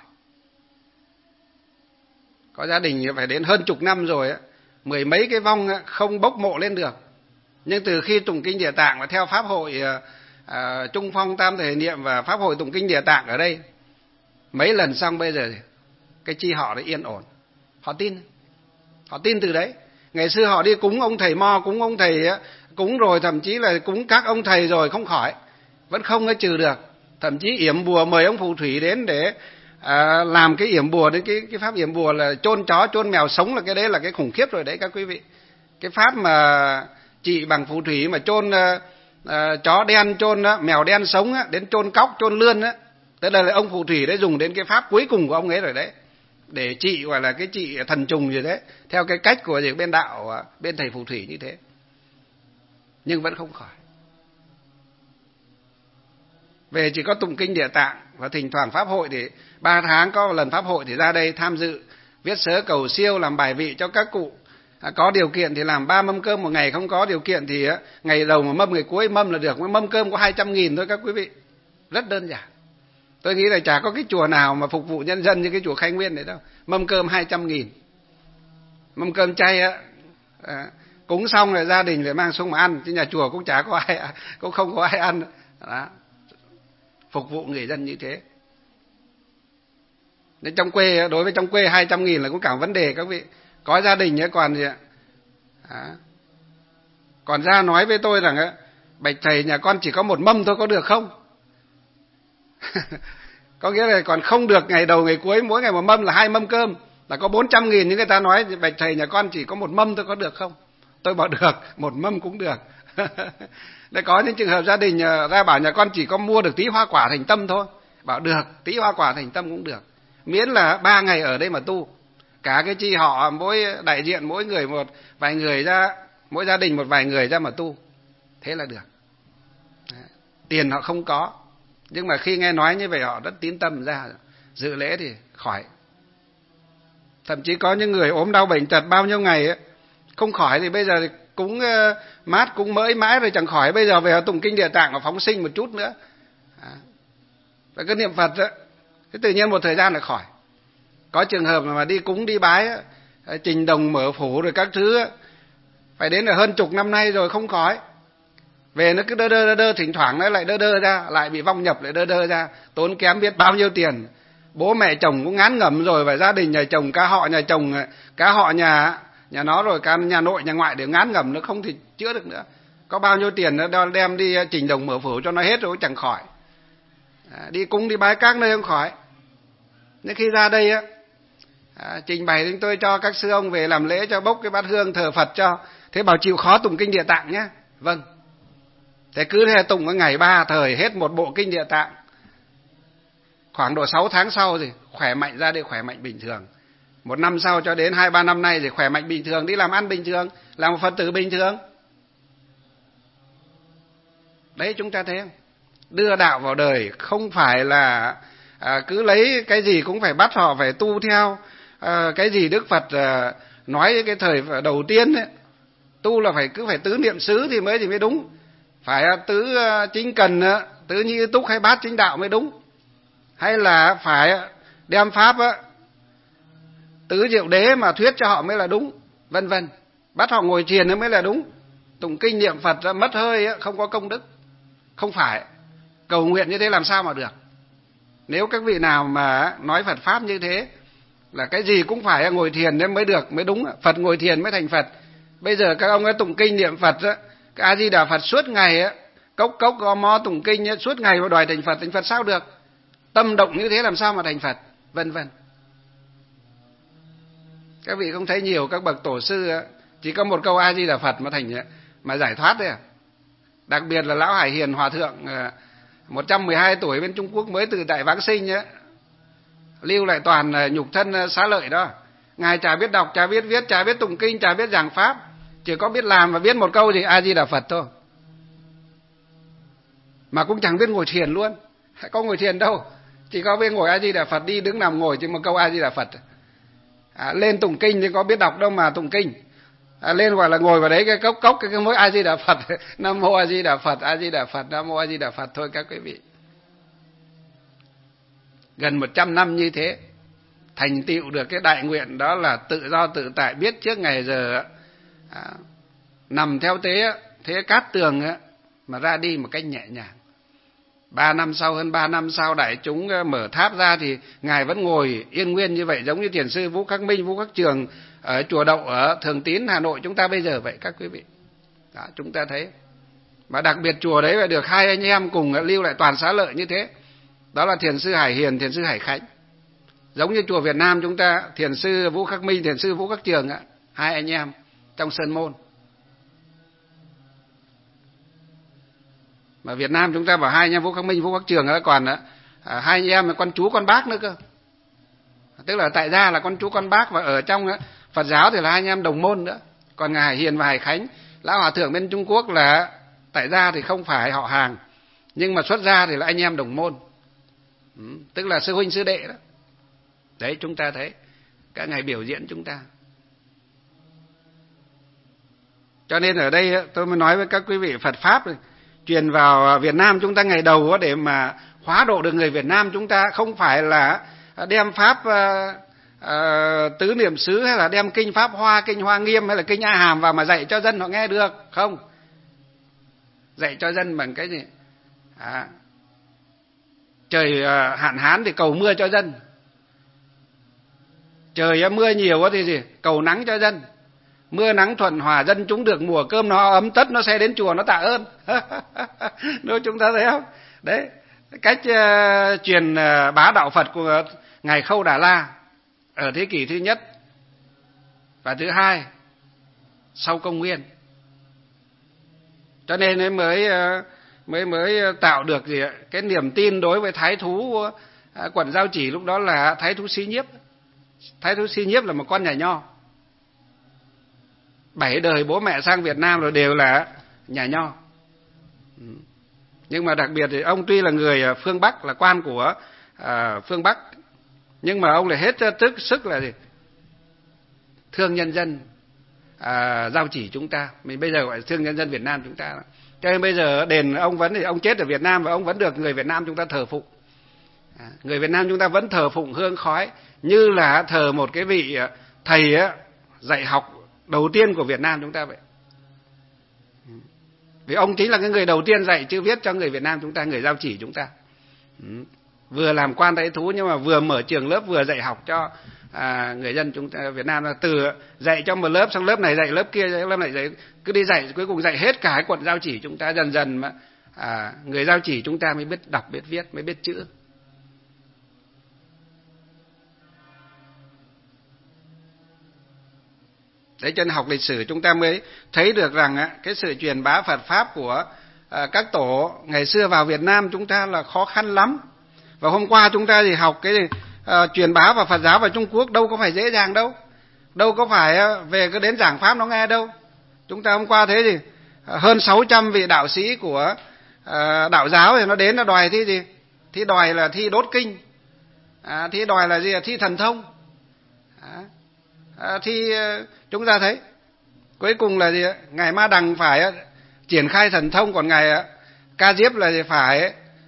Có gia đình phải đến hơn chục năm rồi á, mười mấy cái vong không bốc mộ lên được. Nhưng từ khi tụng kinh Địa Tạng và theo pháp hội à, Trung Phong Tam Thể Niệm và pháp hội tụng kinh Địa Tạng ở đây, mấy lần xong bây giờ cái chi họ đã yên ổn. Họ tin, họ tin từ đấy. Ngày xưa họ đi cúng ông thầy Mo, cúng ông thầy, cúng rồi thậm chí là cúng các ông thầy rồi không khỏi, vẫn không có trừ được. Thậm chí yểm bùa mời ông phù thủy đến để à, làm cái yểm bùa, đến cái cái pháp yểm bùa là chôn chó chôn mèo sống, là cái đấy là cái khủng khiếp rồi đấy các quý vị. Cái pháp mà trị bằng phù thủy mà chôn à, à, chó đen, chôn á, mèo đen sống á, đến chôn cóc chôn lươn á, tức là ông phù thủy đấy dùng đến cái pháp cuối cùng của ông ấy rồi đấy. để trị, gọi là cái trị thần trùng gì đấy, theo cái cách của gì bên đạo, bên thầy phù thủy như thế, nhưng vẫn không khỏi. Về chỉ có tụng kinh Địa Tạng và thỉnh thoảng pháp hội, thì ba tháng có một lần pháp hội thì ra đây tham dự, viết sớ cầu siêu, làm bài vị cho các cụ. À, có điều kiện thì làm ba mâm cơm một ngày, không có điều kiện thì ngày đầu mà mâm, ngày cuối mâm là được. Mâm cơm có hai trăm nghìn thôi các quý vị, rất đơn giản. Tôi nghĩ là chả có cái chùa nào mà phục vụ nhân dân như cái chùa Khai Nguyên đấy đâu. Mâm cơm hai trăm nghìn, mâm cơm chay á, à, cúng xong rồi gia đình lại mang xuống mà ăn, chứ nhà chùa cũng chả có ai, cũng không có ai ăn đó. Phục vụ người dân như thế. Nên trong quê, đối với trong quê hai trăm nghìn là cũng cả vấn đề các vị. Có gia đình ấy còn gì ạ? À, còn ra nói với tôi rằng bạch thầy nhà con chỉ có một mâm thôi có được không? Có nghĩa là còn không được ngày đầu ngày cuối, mỗi ngày một mâm là hai mâm cơm, là có bốn trăm nghìn, nhưng người ta nói bạch thầy nhà con chỉ có một mâm thôi có được không? Tôi bảo được, một mâm cũng được. Để có những trường hợp gia đình ra bảo nhà con chỉ có mua được tí hoa quả thành tâm thôi, bảo được, tí hoa quả thành tâm cũng được, miễn là ba ngày ở đây mà tu. Cả cái chi họ, mỗi đại diện mỗi người một vài người ra, mỗi gia đình một vài người ra mà tu, thế là được. Đấy. Tiền họ không có, nhưng mà khi nghe nói như vậy họ rất tín tâm ra dự lễ thì khỏi. Thậm chí có những người ốm đau bệnh tật bao nhiêu ngày ấy, không khỏi thì bây giờ thì cúng uh, mát cúng mới mãi rồi chẳng khỏi, bây giờ về họ tụng kinh Địa Tạng và phóng sinh một chút nữa, à, và cứ niệm Phật đó, thế tự nhiên một thời gian là khỏi. Có trường hợp mà đi cúng đi bái, trình đồng mở phủ rồi các thứ, phải đến là hơn chục năm nay rồi không khỏi. Về nó cứ đơ đơ đơ đơ, thỉnh thoảng nó lại đơ đơ ra, lại bị vong nhập lại đơ đơ ra, tốn kém biết bao nhiêu tiền. Bố mẹ chồng cũng ngán ngẩm rồi, và gia đình nhà chồng, cả họ nhà chồng, cả họ nhà nhà nó rồi, cả nhà nội nhà ngoại đều ngán ngẩm, nó không thì chữa được nữa. Có bao nhiêu tiền nó đem đi trình đồng mở phủ cho nó hết rồi cũng chẳng khỏi. À, đi cúng đi bái các nơi không khỏi. Nên khi ra đây á, à, trình bày chúng tôi cho các sư ông về làm lễ cho, bốc cái bát hương thờ Phật cho. Thế bảo chịu khó tụng kinh Địa Tạng nhé. Vâng. Thế cứ thế tụng cái ngày ba thời hết một bộ kinh Địa Tạng. Khoảng độ sáu tháng sau thì khỏe mạnh, ra đây khỏe mạnh bình thường. Một năm sau cho đến hai ba năm nay thì khỏe mạnh bình thường, đi làm ăn bình thường, làm một Phật tử bình thường. Đấy, chúng ta thấy không? Đưa đạo vào đời không phải là à, cứ lấy cái gì cũng phải bắt họ phải tu theo à, cái gì Đức Phật à, nói cái thời đầu tiên ấy. Tu là phải cứ phải tứ niệm xứ thì mới thì mới đúng, phải tứ chính cần, tứ như túc hay bát chính đạo mới đúng, hay là phải đem pháp á, tứ diệu đế mà thuyết cho họ mới là đúng, vân vân. Bắt họ ngồi thiền nó mới là đúng. Tụng kinh niệm Phật ra mất hơi á, không có công đức. Không phải. Cầu nguyện như thế làm sao mà được. Nếu các vị nào mà nói Phật pháp như thế là cái gì cũng phải ngồi thiền nên mới được, mới đúng. Phật ngồi thiền mới thành Phật. Bây giờ các ông ấy tụng kinh niệm Phật á, cái A Di Đà Phật suốt ngày á, cốc cốc gò mò tụng kinh á, suốt ngày mà đòi thành Phật, thành Phật sao được? Tâm động như thế làm sao mà thành Phật, vân vân. Các vị không thấy nhiều các bậc tổ sư á, chỉ có một câu A Di Đà Phật mà thành mà giải thoát đấy à? Đặc biệt là lão Hải Hiền Hòa thượng một trăm mười hai tuổi bên Trung Quốc mới từ tại Vãng Sinh á, lưu lại toàn nhục thân xá lợi đó. Ngài chả biết đọc, chả biết viết, chả biết tụng kinh, chả biết giảng pháp, chỉ có biết làm và biết một câu gì A Di Đà Phật thôi. Mà cũng chẳng biết ngồi thiền luôn. Có ngồi thiền đâu, chỉ có biết ngồi A Di Đà Phật, đi đứng nằm ngồi chỉ một câu A Di Đà Phật. À, lên tụng kinh thì có biết đọc đâu mà tụng kinh. À, lên gọi là ngồi vào đấy cái cốc cốc cái, cái mỗi A Di Đà Phật, Nam mô A Di Đà Phật, A Di Đà Phật, Nam mô A Di Đà Phật thôi các quý vị. Gần một trăm năm như thế, thành tựu được cái đại nguyện đó là tự do tự tại, biết trước ngày giờ à, nằm theo thế thế cát tường á, mà ra đi một cách nhẹ nhàng. Ba năm sau, hơn ba năm sau đại chúng mở tháp ra thì ngài vẫn ngồi yên nguyên như vậy, giống như thiền sư Vũ Khắc Minh, Vũ Khắc Trường ở chùa Đậu ở Thường Tín Hà Nội chúng ta bây giờ vậy các quý vị. Đó, chúng ta thấy. Mà đặc biệt chùa đấy phải được hai anh em cùng lưu lại toàn xá lợi như thế. Đó là thiền sư Hải Hiền, thiền sư Hải Khánh. Giống như chùa Việt Nam chúng ta, thiền sư Vũ Khắc Minh, thiền sư Vũ Khắc Trường, hai anh em trong Sơn Môn. Mà Việt Nam chúng ta bảo hai anh em Vũ Khắc Minh, Vũ Khắc Trường, còn à, hai anh em là con chú con bác nữa cơ. Tức là tại gia là con chú con bác, và ở trong Phật giáo thì là hai anh em đồng môn nữa. Còn ngài Hải Hiền và Hải Khánh, lão hòa thượng bên Trung Quốc là tại gia thì không phải họ hàng, nhưng mà xuất gia thì là anh em đồng môn. Ừ, tức là sư huynh sư đệ đó. Đấy, chúng ta thấy các ngài biểu diễn chúng ta. Cho nên ở đây tôi mới nói với các quý vị, Phật Pháp truyền vào Việt Nam chúng ta ngày đầu để mà hóa độ được người Việt Nam chúng ta, không phải là đem Pháp uh, uh, tứ niệm xứ, hay là đem kinh Pháp Hoa, kinh Hoa Nghiêm, hay là kinh A Hàm vào mà dạy cho dân họ nghe được. Không. Dạy cho dân bằng cái gì? À, trời uh, hạn hán thì cầu mưa cho dân. Trời mưa nhiều thì gì? Cầu nắng cho dân. Mưa nắng thuận hòa, dân chúng được mùa cơm nó ấm tất, nó sẽ đến chùa nó tạ ơn. Nếu chúng ta thấy không? Đấy, cách uh, truyền uh, bá đạo Phật của ngài Khâu Đà La ở thế kỷ thứ nhất và thứ hai sau công nguyên. Cho nên mới uh, mới mới tạo được gì cái niềm tin đối với thái thú uh, quận Giao Chỉ lúc đó là thái thú Xí Nhiếp. Thái thú Xí Nhiếp là một con nhà nho. Bảy đời bố mẹ sang Việt Nam rồi đều là nhà nho. Nhưng mà đặc biệt thì ông tuy là người phương Bắc, là quan của à, phương Bắc, nhưng mà ông lại hết tức sức là gì? Thương nhân dân à, Giao Chỉ chúng ta. Mình bây giờ gọi là thương nhân dân Việt Nam chúng ta. Cho nên bây giờ đền ông vẫn thì ông chết ở Việt Nam và ông vẫn được người Việt Nam chúng ta thờ phụng. À, người Việt Nam chúng ta vẫn thờ phụng hương khói như là thờ một cái vị thầy á, dạy học đầu tiên của Việt Nam chúng ta vậy. Vì ông chính là cái người đầu tiên dạy chữ viết cho người Việt Nam chúng ta, người Giao Chỉ chúng ta. Vừa làm quan thái thú nhưng mà vừa mở trường lớp, vừa dạy học cho à, người dân chúng ta Việt Nam. Từ dạy cho một lớp, xong lớp này dạy lớp kia, lớp này dạy, cứ đi dạy, cuối cùng dạy hết cả cái quận Giao Chỉ chúng ta. Dần dần mà à, người Giao Chỉ chúng ta mới biết đọc, biết viết, mới biết chữ. Đấy, cho nên học lịch sử chúng ta mới thấy được rằng cái sự truyền bá Phật Pháp của các tổ ngày xưa vào Việt Nam chúng ta là khó khăn lắm. Và hôm qua chúng ta thì học cái uh, truyền bá và Phật giáo vào Trung Quốc đâu có phải dễ dàng đâu. Đâu có phải về cứ đến giảng Pháp nó nghe đâu. Chúng ta hôm qua thế gì? Hơn sáu trăm vị đạo sĩ của uh, đạo giáo thì nó đến nó đòi thi gì? Thi đòi là thi đốt kinh. À, thi đòi là gì? Thi thần thông. À, à, thi uh, chúng ta thấy cuối cùng là gì? Ngài Ma Đằng phải uh, triển khai thần thông, còn ngài uh, Ca Diếp là gì? Phải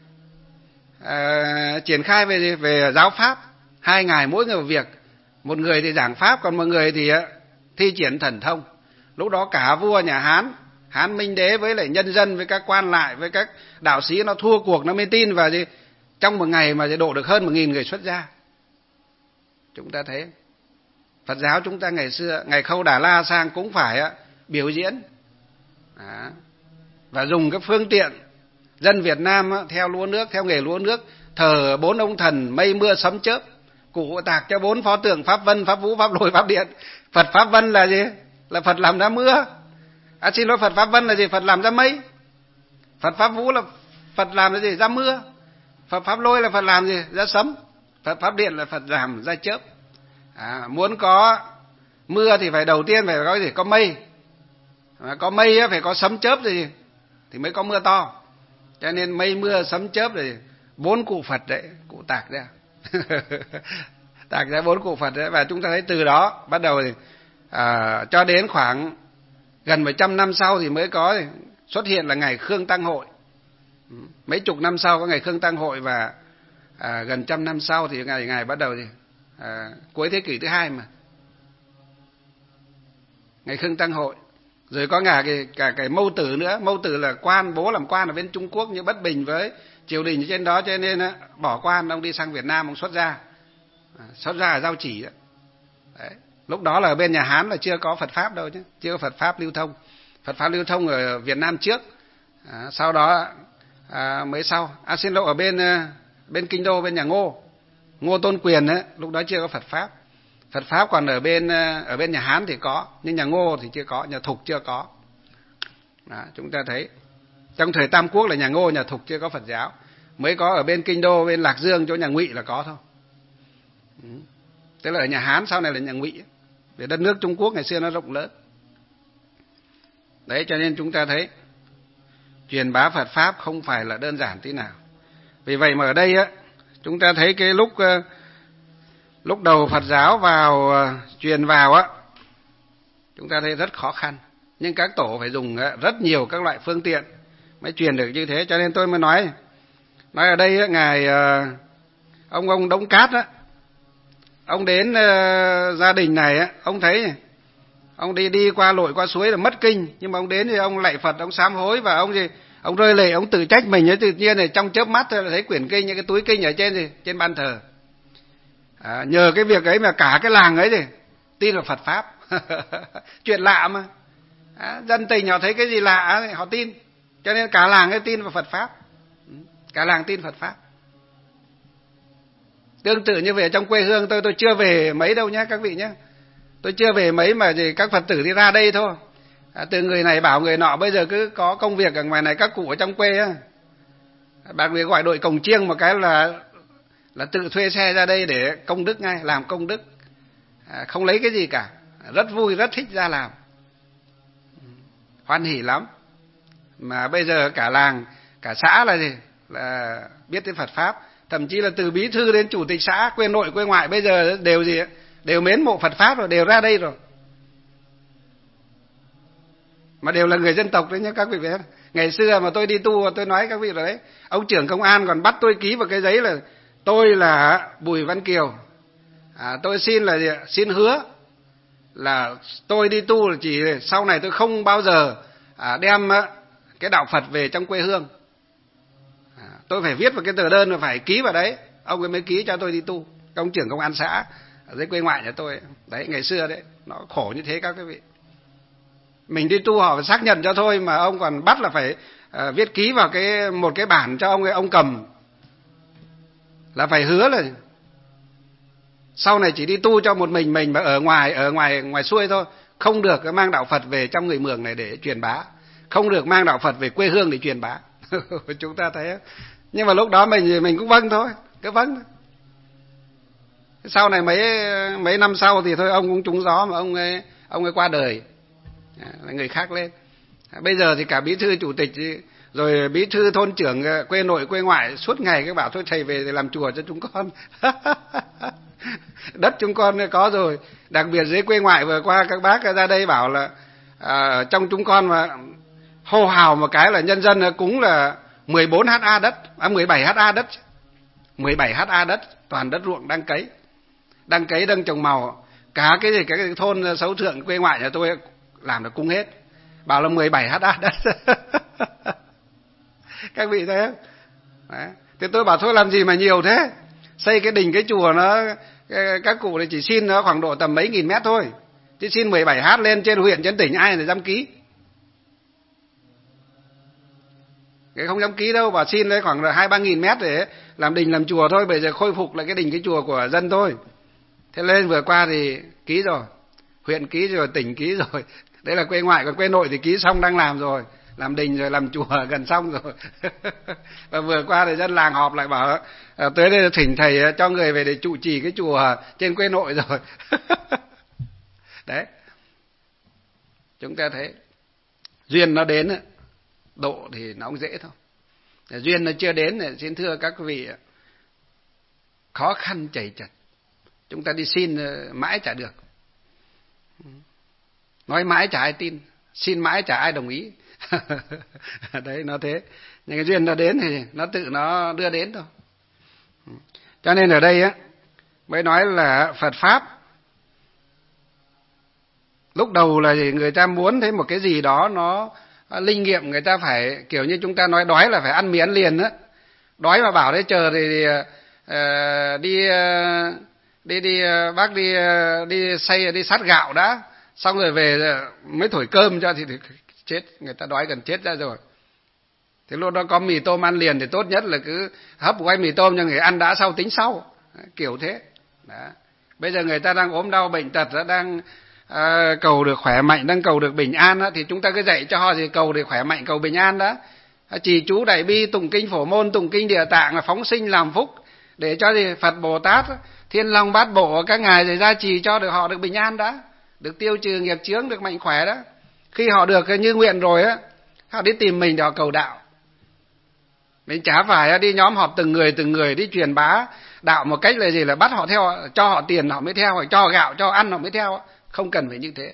uh, triển khai về gì? Về giáo pháp. Hai ngài mỗi người một việc. Một người thì giảng pháp, còn một người thì uh, thi triển thần thông. Lúc đó cả vua nhà Hán, Hán Minh Đế với lại nhân dân, với các quan lại, với các đạo sĩ nó thua cuộc, nó mới tin vào gì? Trong một ngày mà độ được hơn một nghìn người xuất gia. Chúng ta thấy Phật giáo chúng ta ngày xưa, ngày Khâu Đà La sang cũng phải uh, biểu diễn. Đó. Và dùng cái phương tiện dân Việt Nam uh, theo lúa nước, theo nghề lúa nước, thờ bốn ông thần mây mưa sấm chớp, cụ tạc cho bốn pho tượng Pháp Vân, Pháp Vũ, Pháp Lôi, Pháp Điện. Phật Pháp Vân là gì? Là Phật làm ra mưa. À xin lỗi, Phật Pháp Vân là gì? Phật làm ra mây. Phật Pháp Vũ là Phật làm ra gì? Ra mưa. Phật Pháp Lôi là Phật làm gì? Ra sấm. Phật Pháp Điện là Phật làm ra chớp. À, muốn có mưa thì phải đầu tiên phải có gì? Có mây. À, có mây phải có sấm chớp gì thì mới có mưa to. Cho nên mây mưa sấm chớp thì bốn cụ Phật đấy, cụ tạc ra. Tạc ra bốn cụ Phật đấy. Và chúng ta thấy từ đó bắt đầu thì à, cho đến khoảng gần một trăm năm sau thì mới có thì xuất hiện là ngày Khương Tăng Hội. Mấy chục năm sau có ngày Khương Tăng Hội, và à, gần trăm năm sau thì ngày ngày bắt đầu thì à, cuối thế kỷ thứ hai mà ngày Khương Tăng Hội. Rồi có cả cái, cả cái Mâu Tử nữa. Mâu Tử là quan, bố làm quan ở bên Trung Quốc nhưng bất bình với triều đình trên đó, cho nên á, bỏ quan, ông đi sang Việt Nam, ông xuất gia. À, xuất gia ở Giao Chỉ đó. Đấy. Lúc đó là ở bên nhà Hán là chưa có Phật Pháp đâu chứ, chưa có Phật Pháp lưu thông. Phật Pháp lưu thông ở Việt Nam trước, à, sau đó à, mới sau. À xin lỗi, ở bên bên Kinh Đô, bên nhà Ngô, Ngô Tôn Quyền ấy, lúc đó chưa có Phật Pháp. Phật Pháp còn ở bên ở bên nhà Hán thì có, nhưng nhà Ngô thì chưa có, nhà Thục chưa có. Đó, chúng ta thấy trong thời Tam Quốc là nhà Ngô, nhà Thục chưa có Phật giáo, mới có ở bên Kinh Đô, bên Lạc Dương chỗ nhà Ngụy là có thôi. Ừ. Tức là ở nhà Hán, sau này là nhà Ngụy. Vì đất nước Trung Quốc ngày xưa nó rộng lớn. Đấy, cho nên chúng ta thấy truyền bá Phật Pháp không phải là đơn giản tí nào. Vì vậy mà ở đây á, chúng ta thấy cái lúc lúc đầu Phật giáo vào truyền vào á, chúng ta thấy rất khó khăn. Nhưng các tổ phải dùng rất nhiều các loại phương tiện mới truyền được như thế. Cho nên tôi mới nói, nói ở đây á, ngài ông ông Đống Cát á, ông đến uh, gia đình này á, ông thấy ông đi đi qua lội qua suối là mất kinh, nhưng mà ông đến thì ông lạy Phật, ông sám hối và ông gì ông rơi lệ, ông tự trách mình ấy, tự nhiên này trong chớp mắt thấy quyển kinh, những cái túi kinh ở trên gì trên ban thờ. À, nhờ cái việc ấy mà cả cái làng ấy thì tin vào Phật Pháp. Chuyện lạ mà. À, dân tình họ thấy cái gì lạ thì họ tin, cho nên cả làng ấy tin vào Phật Pháp, cả làng tin Phật Pháp. Tương tự như vậy trong quê hương tôi, tôi chưa về mấy đâu nhé các vị nhé. Tôi chưa về mấy mà gì các Phật tử đi ra đây thôi. À, từ người này bảo người nọ, bây giờ cứ có công việc ở ngoài này, các cụ ở trong quê á, bác việc gọi đội cồng chiêng một cái là là tự thuê xe ra đây để công đức ngay, làm công đức. À, không lấy cái gì cả, rất vui, rất thích ra làm, hoan hỉ lắm. Mà bây giờ cả làng, cả xã là gì? Là biết đến Phật Pháp. Thậm chí là từ bí thư đến chủ tịch xã, quê nội quê ngoại bây giờ đều gì ấy, đều mến mộ Phật Pháp rồi, đều ra đây rồi. Mà đều là người dân tộc đấy nhé các vị biết. Ngày xưa mà tôi đi tu, tôi nói các vị rồi đấy, ông trưởng công an còn bắt tôi ký vào cái giấy là tôi là Bùi Văn Kiều, à, tôi xin là gì? Xin hứa là tôi đi tu là chỉ sau này tôi không bao giờ à, đem cái đạo Phật về trong quê hương. À, tôi phải viết vào cái tờ đơn và phải ký vào đấy, ông ấy mới ký cho tôi đi tu. Ông trưởng công an xã ở dưới quê ngoại nhà tôi đấy, ngày xưa đấy, nó khổ như thế các quý vị. Mình đi tu họ phải xác nhận cho thôi, mà ông còn bắt là phải uh, viết ký vào cái một cái bản cho ông ấy, ông cầm là phải hứa là sau này chỉ đi tu cho một mình mình, mà ở ngoài ở ngoài ngoài xuôi thôi, không được mang đạo Phật về trong người Mường này để truyền bá, không được mang đạo Phật về quê hương để truyền bá. Chúng ta thấy, nhưng mà lúc đó mình mình cũng vâng thôi, cứ vâng. Sau này mấy mấy năm sau thì thôi, ông cũng trúng gió mà ông ấy ông ấy qua đời, là người khác lên. Bây giờ thì cả bí thư chủ tịch rồi bí thư thôn trưởng quê nội quê ngoại suốt ngày các bảo thôi thầy về để làm chùa cho chúng con. Đất chúng con có rồi, đặc biệt dưới quê ngoại vừa qua các bác ra đây bảo là à, trong chúng con mà hô hào một cái là nhân dân cúng là mười bốn héc ta đất, à mười bảy héc ta đất, mười bảy héc ta đất, toàn đất ruộng đang cấy, đang cấy đang trồng màu, cả cái gì cái, cái thôn Xấu Thượng quê ngoại nhà tôi làm được cung hết, bảo là mười bảy héc ta đất. Các vị thấy không? Đấy. Thì tôi bảo thôi làm gì mà nhiều thế, xây cái đình cái chùa nó các cụ này chỉ xin nó khoảng độ tầm mấy nghìn mét thôi, chứ xin mười bảy héc lên trên huyện trên tỉnh ai này dám ký, cái không dám ký đâu, bảo xin đấy khoảng hai ba nghìn mét để làm đình làm chùa thôi, bây giờ khôi phục lại cái đình cái chùa của dân thôi. Thế lên vừa qua thì ký rồi, huyện ký rồi, tỉnh ký rồi, đấy là quê ngoại, còn quê nội thì ký xong đang làm rồi, làm đình rồi làm chùa gần xong rồi. Và vừa qua thì dân làng họp lại bảo à, tới đây thỉnh thầy cho người về để trụ trì cái chùa trên quê nội rồi. Đấy, chúng ta thấy duyên nó đến độ thì nó cũng dễ thôi, duyên nó chưa đến thì xin thưa các vị, khó khăn chầy chật, chúng ta đi xin mãi chả được, nói mãi chả ai tin, xin mãi chả ai đồng ý. Đấy, nó thế, nhưng cái duyên nó đến thì nó tự nó đưa đến thôi. Cho nên ở đây á mới nói là Phật Pháp lúc đầu là người ta muốn thấy một cái gì đó nó linh nghiệm, người ta phải kiểu như chúng ta nói đói là phải ăn mì ăn liền á, đói mà bảo đấy chờ thì, thì uh, đi uh, đi đi uh, bác đi uh, đi xay đi sát gạo đã, xong rồi về mới thổi cơm cho thì, thì chết, người ta đói gần chết ra rồi. Thế lúc đó có mì tôm ăn liền thì tốt nhất là cứ hấp quay mì tôm cho người ăn đã, sau tính sau, kiểu thế. Đó. Bây giờ người ta đang ốm đau bệnh tật, đang à, cầu được khỏe mạnh, đang cầu được bình an đó, thì chúng ta cứ dạy cho họ gì cầu để khỏe mạnh, cầu bình an đó. Trì chú đại bi, tụng kinh phổ môn, tụng kinh địa tạng là phóng sinh làm phúc, để cho gì Phật Bồ Tát Thiên Long Bát Bộ các ngài để gia trì cho được họ được bình an đã, được tiêu trừ nghiệp chướng, được mạnh khỏe đó. Khi họ được như nguyện rồi á, họ đi tìm mình để họ cầu đạo. Mình chả phải đi nhóm họp từng người từng người đi truyền bá đạo một cách là gì, là bắt họ theo, cho họ tiền họ mới theo, hoặc cho họ gạo cho họ ăn họ mới theo. Không cần phải như thế.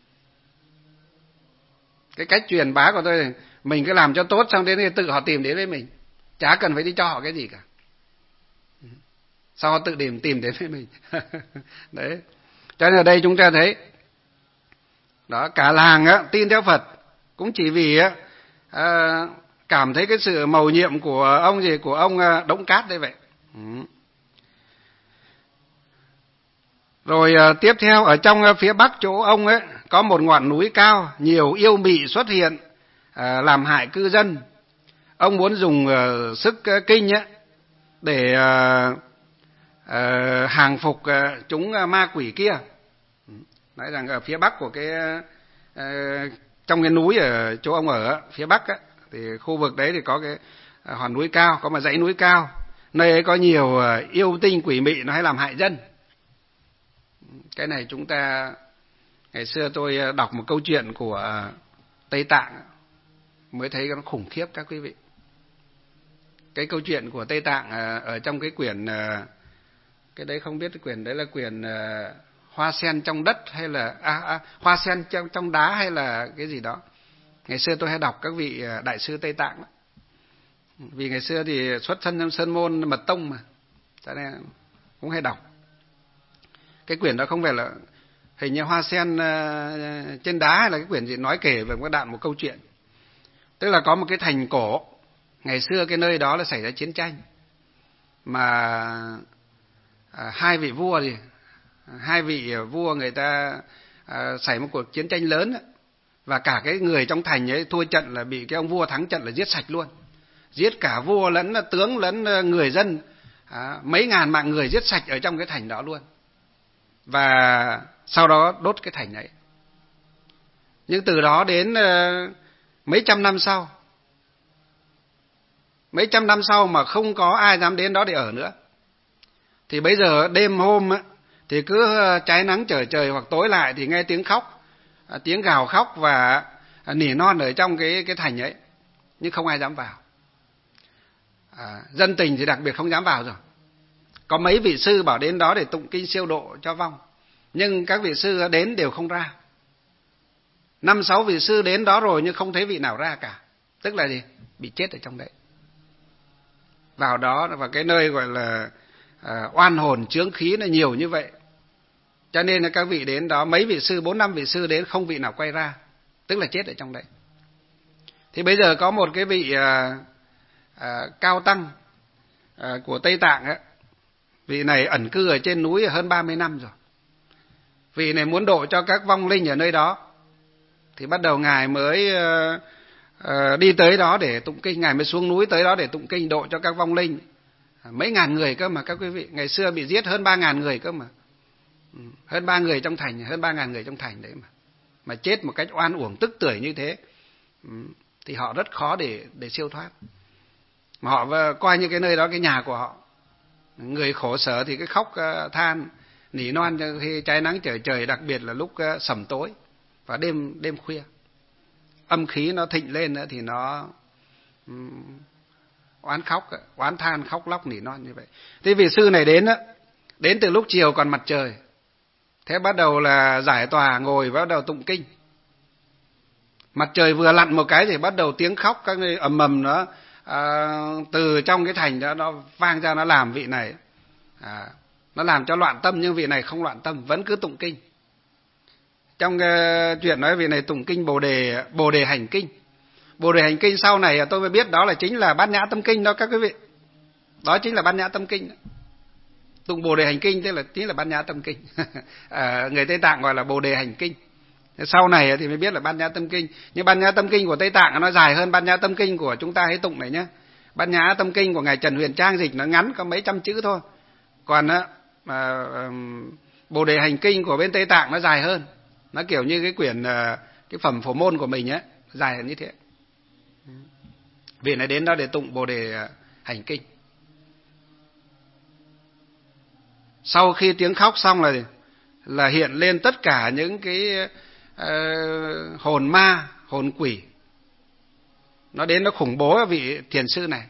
Cái cách truyền bá của tôi, mình cứ làm cho tốt, xong đến thì tự họ tìm đến với mình, chả cần phải đi cho họ cái gì cả, sau họ tự tìm tìm đến với mình. Đấy, cho nên ở đây chúng ta thấy đó, cả làng á, tin theo Phật cũng chỉ vì á, à, cảm thấy cái sự mầu nhiệm của ông gì của ông Đống Cát đây vậy. Ừ. Rồi à, tiếp theo ở trong phía bắc chỗ ông ấy có một ngọn núi cao, nhiều yêu mị xuất hiện à, làm hại cư dân. Ông muốn dùng à, sức à, kinh ấy để à, à, hàng phục à, chúng à, ma quỷ kia. Nói rằng ở phía bắc của cái à, trong cái núi ở chỗ ông ở phía bắc ấy, thì khu vực đấy thì có cái hòn núi cao, có một dãy núi cao, nơi ấy có nhiều à, yêu tinh quỷ mị nó hay làm hại dân. Cái này chúng ta, ngày xưa tôi đọc một câu chuyện của Tây Tạng mới thấy nó khủng khiếp các quý vị. Cái câu chuyện của Tây Tạng ở trong cái quyển, cái đấy không biết cái quyển đấy là quyển Hoa sen trong đất hay là à, à, Hoa sen trong trong đá hay là cái gì đó. Ngày xưa tôi hay đọc các vị đại sư Tây Tạng đó. Vì ngày xưa thì xuất thân trong sơn môn mật tông mà, cho nên cũng hay đọc. Cái quyển đó không phải là hình như Hoa sen uh, trên đá hay là cái quyển gì nói kể về một đoạn một câu chuyện. Tức là có một cái thành cổ, ngày xưa cái nơi đó là xảy ra chiến tranh, mà uh, hai vị vua gì, hai vị vua người ta uh, xảy một cuộc chiến tranh lớn ấy, và cả cái người trong thành ấy thua trận là bị cái ông vua thắng trận là giết sạch luôn, giết cả vua lẫn tướng lẫn người dân, uh, mấy ngàn mạng người giết sạch ở trong cái thành đó luôn. Và sau đó đốt cái thành ấy. Nhưng từ đó đến uh, mấy trăm năm sau, mấy trăm năm sau mà không có ai dám đến đó để ở nữa. Thì bây giờ đêm hôm á, thì cứ trái nắng trở trời hoặc tối lại thì nghe tiếng khóc, uh, tiếng gào khóc và uh, nỉ non ở trong cái cái thành ấy, nhưng không ai dám vào. À, dân tình thì đặc biệt không dám vào rồi. Có mấy vị sư bảo đến đó để tụng kinh siêu độ cho vong, nhưng các vị sư đến đều không ra. Năm sáu vị sư đến đó rồi nhưng không thấy vị nào ra cả. Tức là gì? Bị chết ở trong đấy. Vào đó và cái nơi gọi là à, oan hồn chướng khí nó nhiều như vậy, cho nên là các vị đến đó, mấy vị sư, bốn năm vị sư đến không vị nào quay ra, tức là chết ở trong đấy. Thì bây giờ có một cái vị à, à, cao tăng à, của Tây Tạng ấy, vị này ẩn cư ở trên núi hơn ba mươi năm rồi. Vị này muốn độ cho các vong linh ở nơi đó, thì bắt đầu ngài mới uh, uh, đi tới đó để tụng kinh, ngài mới xuống núi tới đó để tụng kinh độ cho các vong linh. Mấy ngàn người cơ mà các quý vị, ngày xưa bị giết hơn ba ngàn người cơ mà, hơn ba người trong thành, hơn ba ngàn người trong thành đấy mà, mà chết một cách oan uổng tức tưởi như thế, thì họ rất khó để để siêu thoát. Mà họ coi như cái nơi đó cái nhà của họ. Người khổ sở thì cái khóc uh, than nỉ non khi trái nắng trở trời, đặc biệt là lúc uh, sẩm tối và đêm đêm khuya, âm khí nó thịnh lên nữa thì nó um, oán khóc, oán than khóc lóc nỉ non như vậy. Thế vị sư này đến á, đến từ lúc chiều còn mặt trời, thế bắt đầu là giải tòa ngồi bắt đầu tụng kinh. Mặt trời vừa lặn một cái thì bắt đầu tiếng khóc các nơi ầm ầm nó à, từ trong cái thành đó nó vang ra, nó làm vị này à, nó làm cho loạn tâm, nhưng vị này không loạn tâm, vẫn cứ tụng kinh. Trong uh, chuyện nói vị này tụng kinh Bồ đề Bồ đề hành kinh. Bồ đề hành kinh sau này tôi mới biết đó là chính là Bát Nhã Tâm Kinh đó các quý vị. Đó chính là Bát Nhã Tâm Kinh đó. Tụng Bồ đề hành kinh tức là chính là Bát Nhã Tâm Kinh. À, người Tây Tạng gọi là Bồ đề hành kinh. Sau này thì mới biết là Bát Nhã Tâm Kinh. Nhưng Bát Nhã Tâm Kinh của Tây Tạng nó dài hơn Bát Nhã Tâm Kinh của chúng ta hay tụng này nhé. Bát Nhã Tâm Kinh của ngài Trần Huyền Trang dịch nó ngắn có mấy trăm chữ thôi. Còn á, à, Bồ đề hành kinh của bên Tây Tạng nó dài hơn. Nó kiểu như cái quyển cái phẩm phổ môn của mình ấy, dài hơn như thế. Vị này đến đó để tụng Bồ đề hành kinh. Sau khi tiếng khóc xong là là hiện lên tất cả những cái uh, hồn ma, hồn quỷ. Nó đến nó khủng bố vị thiền sư này.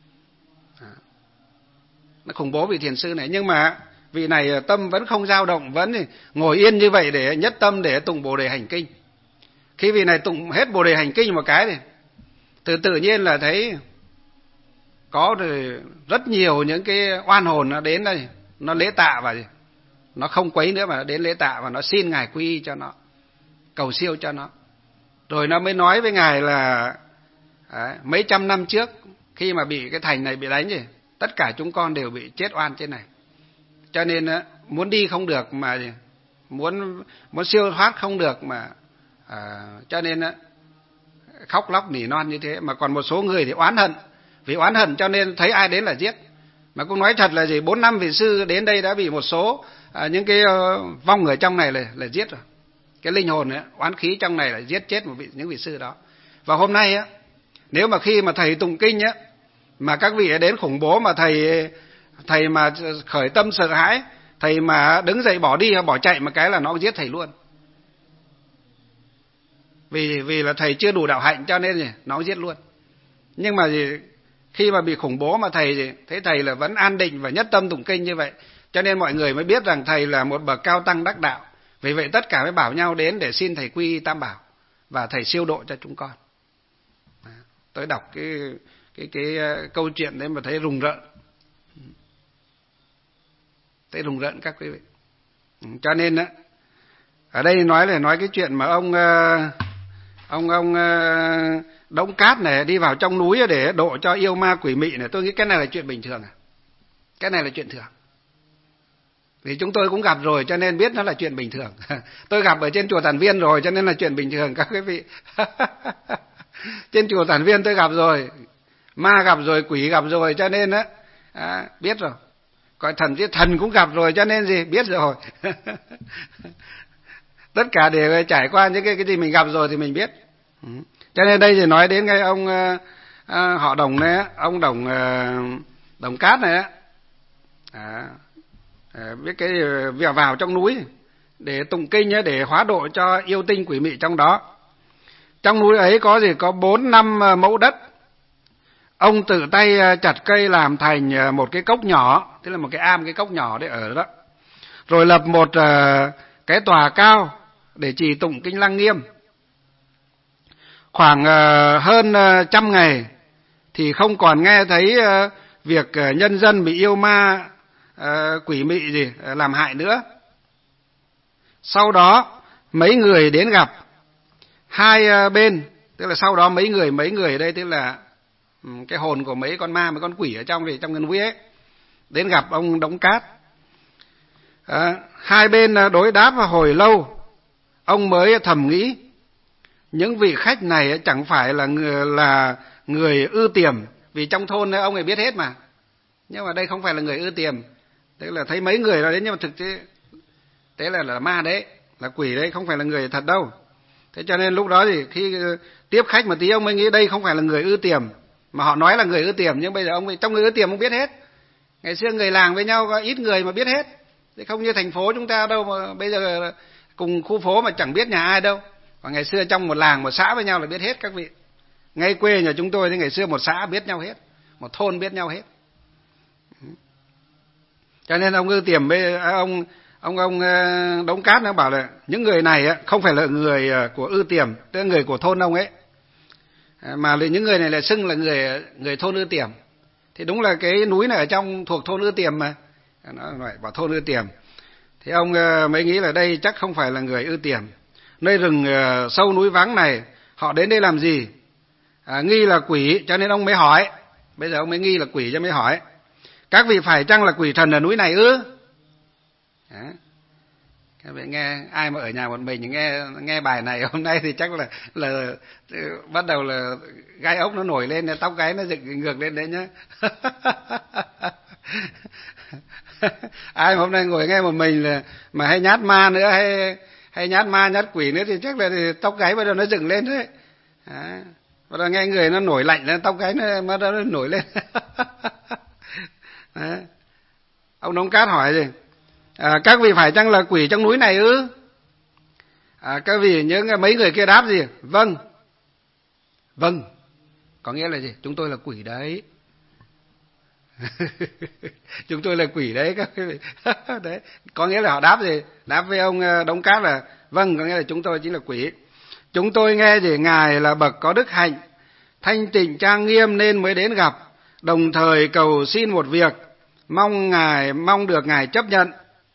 Nó khủng bố vị thiền sư này. Nhưng mà vị này tâm vẫn không dao động, vẫn ngồi yên như vậy để nhất tâm để tụng Bồ Đề Hành Kinh. Khi vị này tụng hết Bồ Đề Hành Kinh một cái thì tự tự nhiên là thấy có rất nhiều những cái oan hồn nó đến đây, nó lễ tạ và nó không quấy nữa mà nó đến lễ tạ và nó xin Ngài quy y cho nó, cầu siêu cho nó. Rồi nó mới nói với Ngài là đấy, mấy trăm năm trước khi mà bị cái thành này bị đánh gì, tất cả chúng con đều bị chết oan trên này. Cho nên muốn đi không được mà muốn muốn siêu thoát không được mà à, cho nên khóc lóc nỉ non như thế. Mà còn một số người thì oán hận, vì oán hận cho nên thấy ai đến là giết. Mà cũng nói thật là gì, bốn năm vị sư đến đây đã bị một số à, những cái uh, vong ở trong này là là giết rồi. Cái linh hồn ấy, oán khí trong này là giết chết một vị những vị sư đó. Và hôm nay á, nếu mà khi mà thầy tụng kinh á mà các vị ấy đến khủng bố mà thầy thầy mà khởi tâm sợ hãi, thầy mà đứng dậy bỏ đi hay bỏ chạy một cái là nó giết thầy luôn. Vì vì là thầy chưa đủ đạo hạnh cho nên gì, nó giết luôn. Nhưng mà gì, khi mà bị khủng bố mà thầy gì, thấy thầy là vẫn an định và nhất tâm tụng kinh như vậy, cho nên mọi người mới biết rằng thầy là một bậc cao tăng đắc đạo. Vì vậy tất cả mới bảo nhau đến để xin thầy quy y Tam Bảo và thầy siêu độ cho chúng con. Tôi đọc cái cái cái câu chuyện đấy mà thấy rùng rợn, thấy rùng rợn các quý vị. Cho nên á, ở đây nói là nói cái chuyện mà ông ông ông Đống Cát này đi vào trong núi để độ cho yêu ma quỷ mị này, tôi nghĩ cái này là chuyện bình thường à? Cái này là chuyện thường. Vì chúng tôi cũng gặp rồi cho nên biết nó là chuyện bình thường. Tôi gặp ở trên chùa Tản Viên rồi cho nên là chuyện bình thường các quý vị. Trên chùa Tản Viên tôi gặp rồi, ma gặp rồi, quỷ gặp rồi cho nên á à, biết rồi. Còn thần giết thần cũng gặp rồi cho nên gì, biết rồi. Tất cả để trải qua những cái cái gì mình gặp rồi thì mình biết. Cho nên đây thì nói đến cái ông uh, uh, họ Đồng này, ông Đồng uh, Đồng Cát này á, à, uh, biết cái uh, vào trong núi để tụng kinh ấy, để hóa độ cho yêu tinh quỷ mị trong đó. Trong núi ấy có gì, có bốn năm mẫu đất. Ông tự tay chặt cây làm thành một cái cốc nhỏ, tức là một cái am, cái cốc nhỏ để ở đó. Rồi lập một uh, cái tòa cao để trì tụng kinh Lăng Nghiêm. Khoảng uh, hơn uh, trăm ngày thì không còn nghe thấy uh, việc uh, nhân dân bị yêu ma uh, quỷ mị gì uh, làm hại nữa. Sau đó mấy người đến gặp hai uh, bên, tức là sau đó mấy người mấy người ở đây tức là um, cái hồn của mấy con ma, mấy con quỷ ở trong thì trong cái núi ấy, đến gặp ông Đống Cát. Uh, hai bên uh, đối đáp hồi lâu, ông mới thầm nghĩ những vị khách này chẳng phải là người, là người ư tiềm, vì trong thôn ông ấy biết hết mà. Nhưng mà đây không phải là người ư tiềm, tức là thấy mấy người đó đến nhưng mà thực tế thế là là ma đấy, là quỷ đấy, không phải là người thật đâu. Thế cho nên lúc đó thì khi tiếp khách một tí ông mới nghĩ đây không phải là người ư tiềm, mà họ nói là người ư tiềm, nhưng bây giờ ông ấy, trong người ư tiềm ông biết hết. Ngày xưa người làng với nhau có ít người mà biết hết, thế không như thành phố chúng ta đâu mà bây giờ cùng khu phố mà chẳng biết nhà ai đâu. Còn ngày xưa trong một làng một xã với nhau là biết hết các vị. Ngay quê nhà chúng tôi thì ngày xưa một xã biết nhau hết, một thôn biết nhau hết. Cho nên ông ư tiềm với ông ông ông Đống Cát nó bảo là những người này không phải là người của ư tiềm, tức là người của thôn ông ấy, mà những người này là xưng là người người thôn ư tiềm. Thì đúng là cái núi này ở trong thuộc thôn ư tiềm mà, nó lại bảo thôn ư tiềm. Thì ông mới nghĩ là đây chắc không phải là người ư tiềm. Nơi rừng sâu núi vắng này họ đến đây làm gì? À, nghi là quỷ cho nên ông mới hỏi. Bây giờ ông mới nghi là quỷ cho mới hỏi. Các vị phải chăng là quỷ thần ở núi này ư? Đó. Các vị nghe, ai mà ở nhà một mình nghe nghe bài này hôm nay thì chắc là là bắt đầu là gai ốc nó nổi lên, tóc gáy nó dựng ngược lên đấy nhá. Ai mà hôm nay ngồi nghe một mình là mà hay nhát ma nữa, hay hay nhát ma nhát quỷ nữa thì chắc là thì tóc gáy bắt đầu nó dựng lên đấy. À, bắt đầu nghe người nó nổi lạnh lên, tóc gáy nó bắt đầu nó nổi lên. Đó. Ông Đống Cát hỏi gì? À, các vị phải chăng là quỷ trong núi này ư? À, các vị những mấy người kia đáp gì? Vâng. Vâng. Có nghĩa là gì? Chúng tôi là quỷ đấy. Chúng tôi là quỷ đấy các vị. Đấy. Có nghĩa là họ đáp gì? Đáp với ông Đống Cát là vâng, có nghĩa là chúng tôi chính là quỷ. Chúng tôi nghe gì? Ngài là bậc có đức hạnh, thanh tịnh trang nghiêm nên mới đến gặp, đồng thời cầu xin một việc, mong ngài mong được ngài chấp nhận.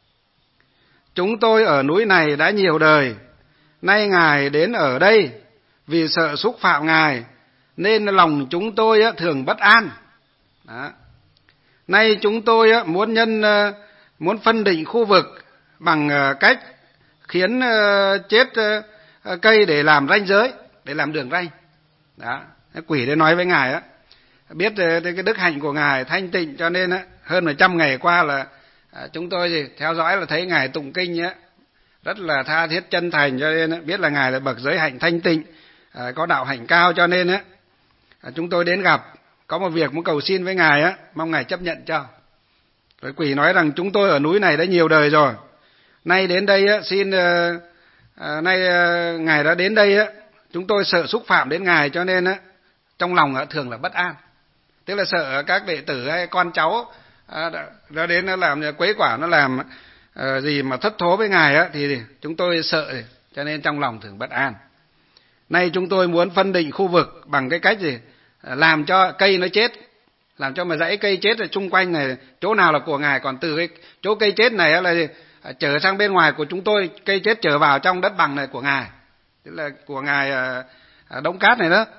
Chúng tôi ở núi này đã nhiều đời, nay ngài đến ở đây vì sợ xúc phạm ngài nên lòng chúng tôi thường bất an. Đó. Nay chúng tôi muốn nhân muốn phân định khu vực bằng cách khiến chết cây để làm ranh giới, để làm đường ranh. Đó. Quỷ để nói với ngài á, biết cái đức hạnh của ngài thanh tịnh cho nên á, hơn một trăm ngày qua là chúng tôi gì theo dõi là thấy ngài tụng kinh á rất là tha thiết chân thành, cho nên á, biết là ngài là bậc giới hạnh thanh tịnh, có đạo hạnh cao, cho nên á chúng tôi đến gặp, có một việc muốn cầu xin với ngài á, mong ngài chấp nhận cho. Rồi quỷ nói rằng chúng tôi ở núi này đã nhiều đời rồi, nay đến đây á, xin à, nay à, ngài đã đến đây á, chúng tôi sợ xúc phạm đến ngài cho nên á trong lòng á, thường là bất an, tức là sợ các đệ tử hay con cháu à, đã đến nó làm quấy quả, nó làm à, gì mà thất thố với ngài á, thì chúng tôi sợ, cho nên trong lòng thường bất an. Nay chúng tôi muốn phân định khu vực bằng cái cách gì làm cho cây nó chết, làm cho mà dãy cây chết ở chung quanh này chỗ nào là của ngài, còn từ cái chỗ cây chết này là gì? Trở sang bên ngoài của chúng tôi, cây chết trở vào trong đất bằng này của ngài, tức là của ngài Đống Cát này đó.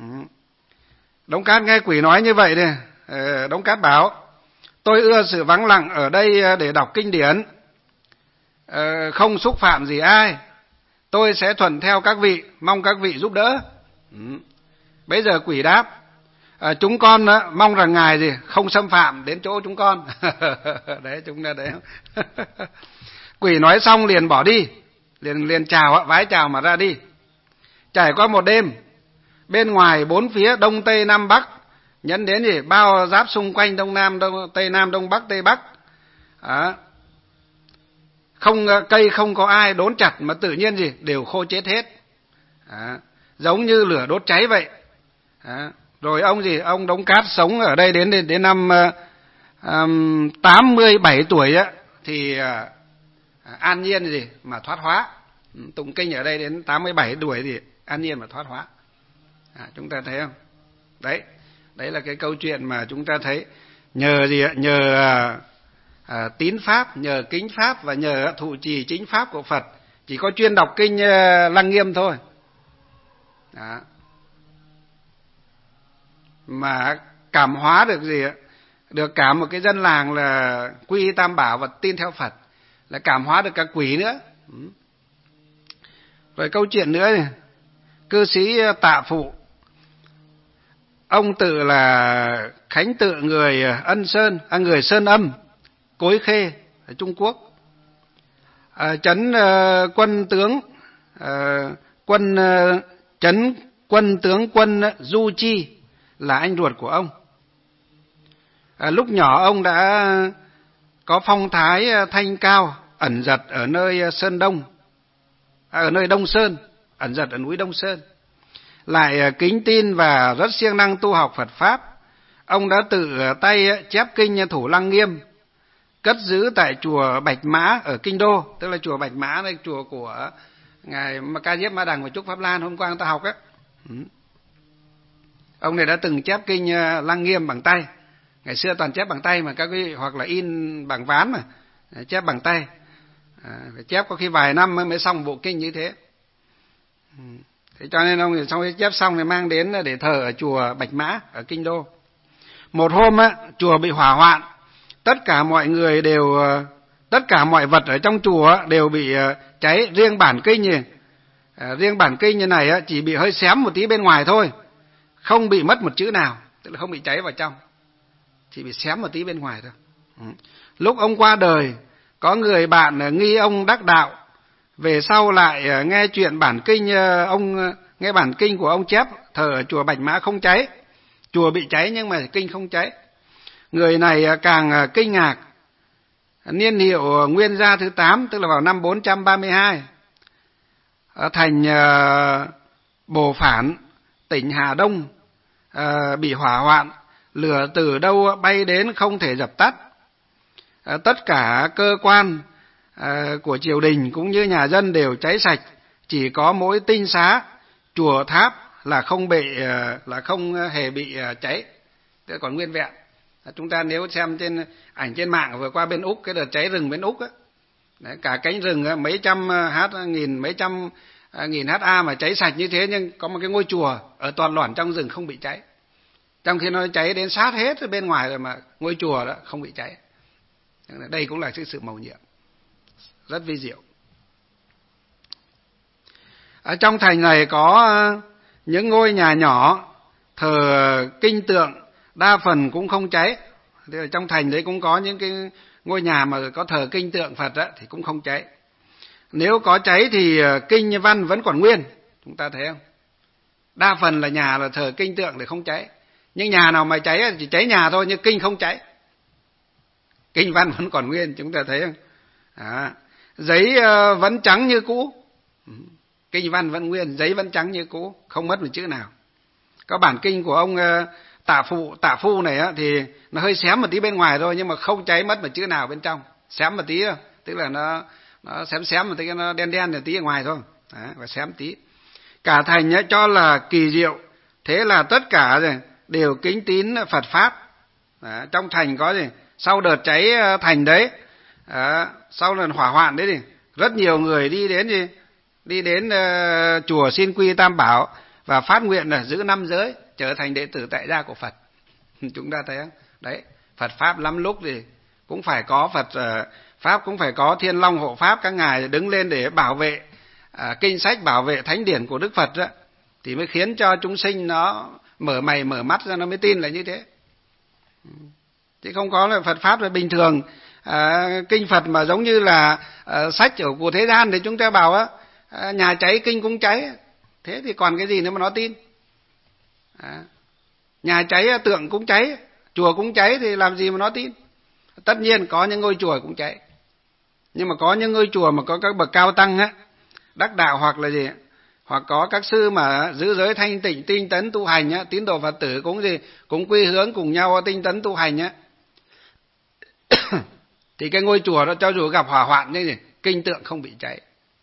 Đống Cát nghe quỷ nói như vậy này, Đống Cát bảo: tôi ưa sự vắng lặng ở đây để đọc kinh điển, không xúc phạm gì ai, tôi sẽ thuận theo các vị, mong các vị giúp đỡ. Bây giờ quỷ đáp: à, chúng con đó, mong rằng ngài gì không xâm phạm đến chỗ chúng con. Đấy, chúng ta đấy. Quỷ nói xong liền bỏ đi, liền liền chào, vái chào mà ra đi. Trải qua một đêm, bên ngoài bốn phía đông tây nam bắc, nhấn đến gì bao giáp xung quanh đông nam đông tây nam đông bắc tây bắc, à, không cây không có ai đốn chặt mà tự nhiên gì đều khô chết hết, à, giống như lửa đốt cháy vậy. À, rồi ông gì ông Đống Cát sống ở đây đến đến, đến năm um, tám mươi bảy tuổi á, thì uh, an nhiên gì mà thoát hóa. Tụng kinh ở đây đến tám mươi bảy tuổi thì an nhiên mà thoát hóa. À, chúng ta thấy không? Đấy, đấy là cái câu chuyện mà chúng ta thấy nhờ gì ạ? Nhờ uh, uh, tín pháp, nhờ kính pháp và nhờ thụ trì chính pháp của Phật, chỉ có chuyên đọc kinh uh, Lăng Nghiêm thôi. Đó. Mà cảm hóa được gì ạ? Được cả một cái dân làng là quy tam bảo và tin theo Phật, là cảm hóa được cả quỷ nữa. Rồi câu chuyện nữa này, cư sĩ Tạ Phụ, ông tự là khánh tự người Ân Sơn, à, người Sơn Âm, Cối Khê ở Trung Quốc. À, trấn uh, quân tướng uh, quân uh, trấn quân tướng quân Du Chi là anh ruột của ông. À, lúc nhỏ ông đã có phong thái thanh cao, ẩn giật ở nơi Sơn Đông, à, ở nơi Đông Sơn, ẩn giật ở núi Đông Sơn, lại kính tin và rất siêng năng tu học Phật pháp. Ông đã tự tay chép kinh Thủ Lăng Nghiêm, cất giữ tại chùa Bạch Mã ở Kinh Đô, tức là chùa Bạch Mã đây, chùa của ngài Ca Diếp Ma Đằng và Trúc Pháp Lan hôm qua người ta học á. Ông này đã từng chép kinh Lăng Nghiêm bằng tay. Ngày xưa toàn chép bằng tay mà các quý, hoặc là in bằng ván mà chép bằng tay. À, phải chép có khi vài năm mới xong bộ kinh như thế. Thế cho nên ông sau khi chép xong thì mang đến để thờ ở chùa Bạch Mã ở Kinh Đô. Một hôm á, chùa bị hỏa hoạn, tất cả mọi người đều, tất cả mọi vật ở trong chùa đều bị cháy, riêng bản kinh như, à, riêng bản kinh như này á, chỉ bị hơi xém một tí bên ngoài thôi, không bị mất một chữ nào, tức là không bị cháy vào trong, chỉ bị xém một tí bên ngoài thôi. Ừ. Lúc ông qua đời, có người bạn nghi ông đắc đạo, về sau lại nghe chuyện bản kinh, ông nghe bản kinh của ông chép thờ ở chùa Bạch Mã không cháy, chùa bị cháy nhưng mà kinh không cháy. Người này càng kinh ngạc, niên hiệu Nguyên Gia thứ tám, tức là vào năm bốn trăm ba mươi hai, ở thành uh, Bồ Phản, tỉnh Hà Đông, uh, bị hỏa hoạn, lửa từ đâu bay đến không thể dập tắt. Uh, tất cả cơ quan uh, của triều đình cũng như nhà dân đều cháy sạch, chỉ có mỗi tinh xá, chùa tháp là không bị uh, là không hề bị uh, cháy, tức còn nguyên vẹn. Chúng ta nếu xem trên ảnh trên mạng vừa qua bên Úc, cái đợt cháy rừng bên Úc á, đấy, cả cánh rừng mấy trăm hát nghìn mấy trăm nghìn ha mà cháy sạch như thế, nhưng có một cái ngôi chùa ở toàn loản trong rừng không bị cháy, trong khi nó cháy đến sát hết ở bên ngoài rồi mà ngôi chùa đó không bị cháy. Đây cũng là sự sự mầu nhiệm rất vi diệu. Ở trong thành này có những ngôi nhà nhỏ thờ kinh tượng, đa phần cũng không cháy. Thế ở trong thành đấy cũng có những cái ngôi nhà mà có thờ kinh tượng Phật á, thì cũng không cháy. Nếu có cháy thì kinh văn vẫn còn nguyên, chúng ta thấy không? Đa phần là nhà là thờ kinh tượng để không cháy. Nhưng nhà nào mà cháy chỉ cháy nhà thôi, nhưng kinh không cháy. Kinh văn vẫn còn nguyên, chúng ta thấy không? À, giấy vẫn trắng như cũ. Kinh văn vẫn nguyên, giấy vẫn trắng như cũ, không mất một chữ nào. Có bản kinh của ông Tạ Phụ, Tạ Phu này á, thì nó hơi xém một tí bên ngoài thôi, nhưng mà không cháy mất một chữ nào bên trong. Xém một tí thôi, tức là nó nó xém xém một tí, nó đen đen một tí ở ngoài thôi. Đấy, và xém tí. Cả thành nhá, cho là kỳ diệu, thế là tất cả rồi đều kính tín Phật pháp. Đấy, trong thành có gì? Sau đợt cháy thành đấy, à, sau lần hỏa hoạn đấy thì rất nhiều người đi đến gì? Đi đến uh, chùa xin quy Tam Bảo và phát nguyện là giữ năm giới, trở thành đệ tử tại gia của Phật. Chúng ta thấy không? Đấy, Phật pháp lắm lúc thì cũng phải có Phật uh, pháp, cũng phải có Thiên Long hộ pháp, các ngài đứng lên để bảo vệ uh, kinh sách, bảo vệ thánh điển của Đức Phật đó, thì mới khiến cho chúng sinh nó mở mày mở mắt ra, nó mới tin là như thế. Chứ không có là Phật pháp là bình thường. À, kinh Phật mà giống như là à, sách ở của thế gian thì chúng ta bảo á, à, nhà cháy kinh cũng cháy, thế thì còn cái gì nữa mà nó tin. À, nhà cháy tượng cũng cháy, chùa cũng cháy thì làm gì mà nó tin. Tất nhiên có những ngôi chùa cũng cháy, nhưng mà có những ngôi chùa mà có các bậc cao tăng á, đắc đạo hoặc là gì, hoặc có các sư mà giữ giới thanh tịnh tinh tấn tu hành á, tín đồ Phật tử cũng gì cũng quy hướng cùng nhau tinh tấn tu hành á, thì cái ngôi chùa đó cho dù gặp hỏa hoạn như gì, kinh tượng không bị cháy.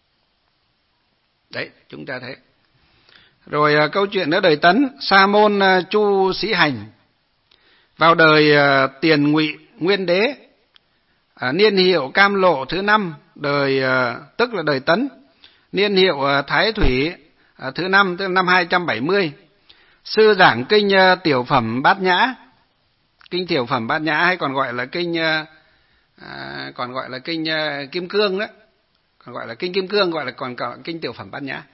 Đấy, chúng ta thấy. Rồi câu chuyện nữa, đời Tấn, Sa môn Chu Sĩ Hành vào đời Tiền Ngụy Nguyên Đế, niên hiệu Cam Lộ thứ năm, đời tức là đời Tấn, niên hiệu Thái Thủy thứ năm, tức là năm hai trăm bảy mươi. Sư giảng kinh Tiểu Phẩm Bát Nhã, kinh Tiểu Phẩm Bát Nhã hay còn gọi là kinh à, còn gọi là kinh Kim Cương đó, còn gọi là kinh Kim Cương, gọi là còn gọi là kinh Tiểu Phẩm Bát Nhã.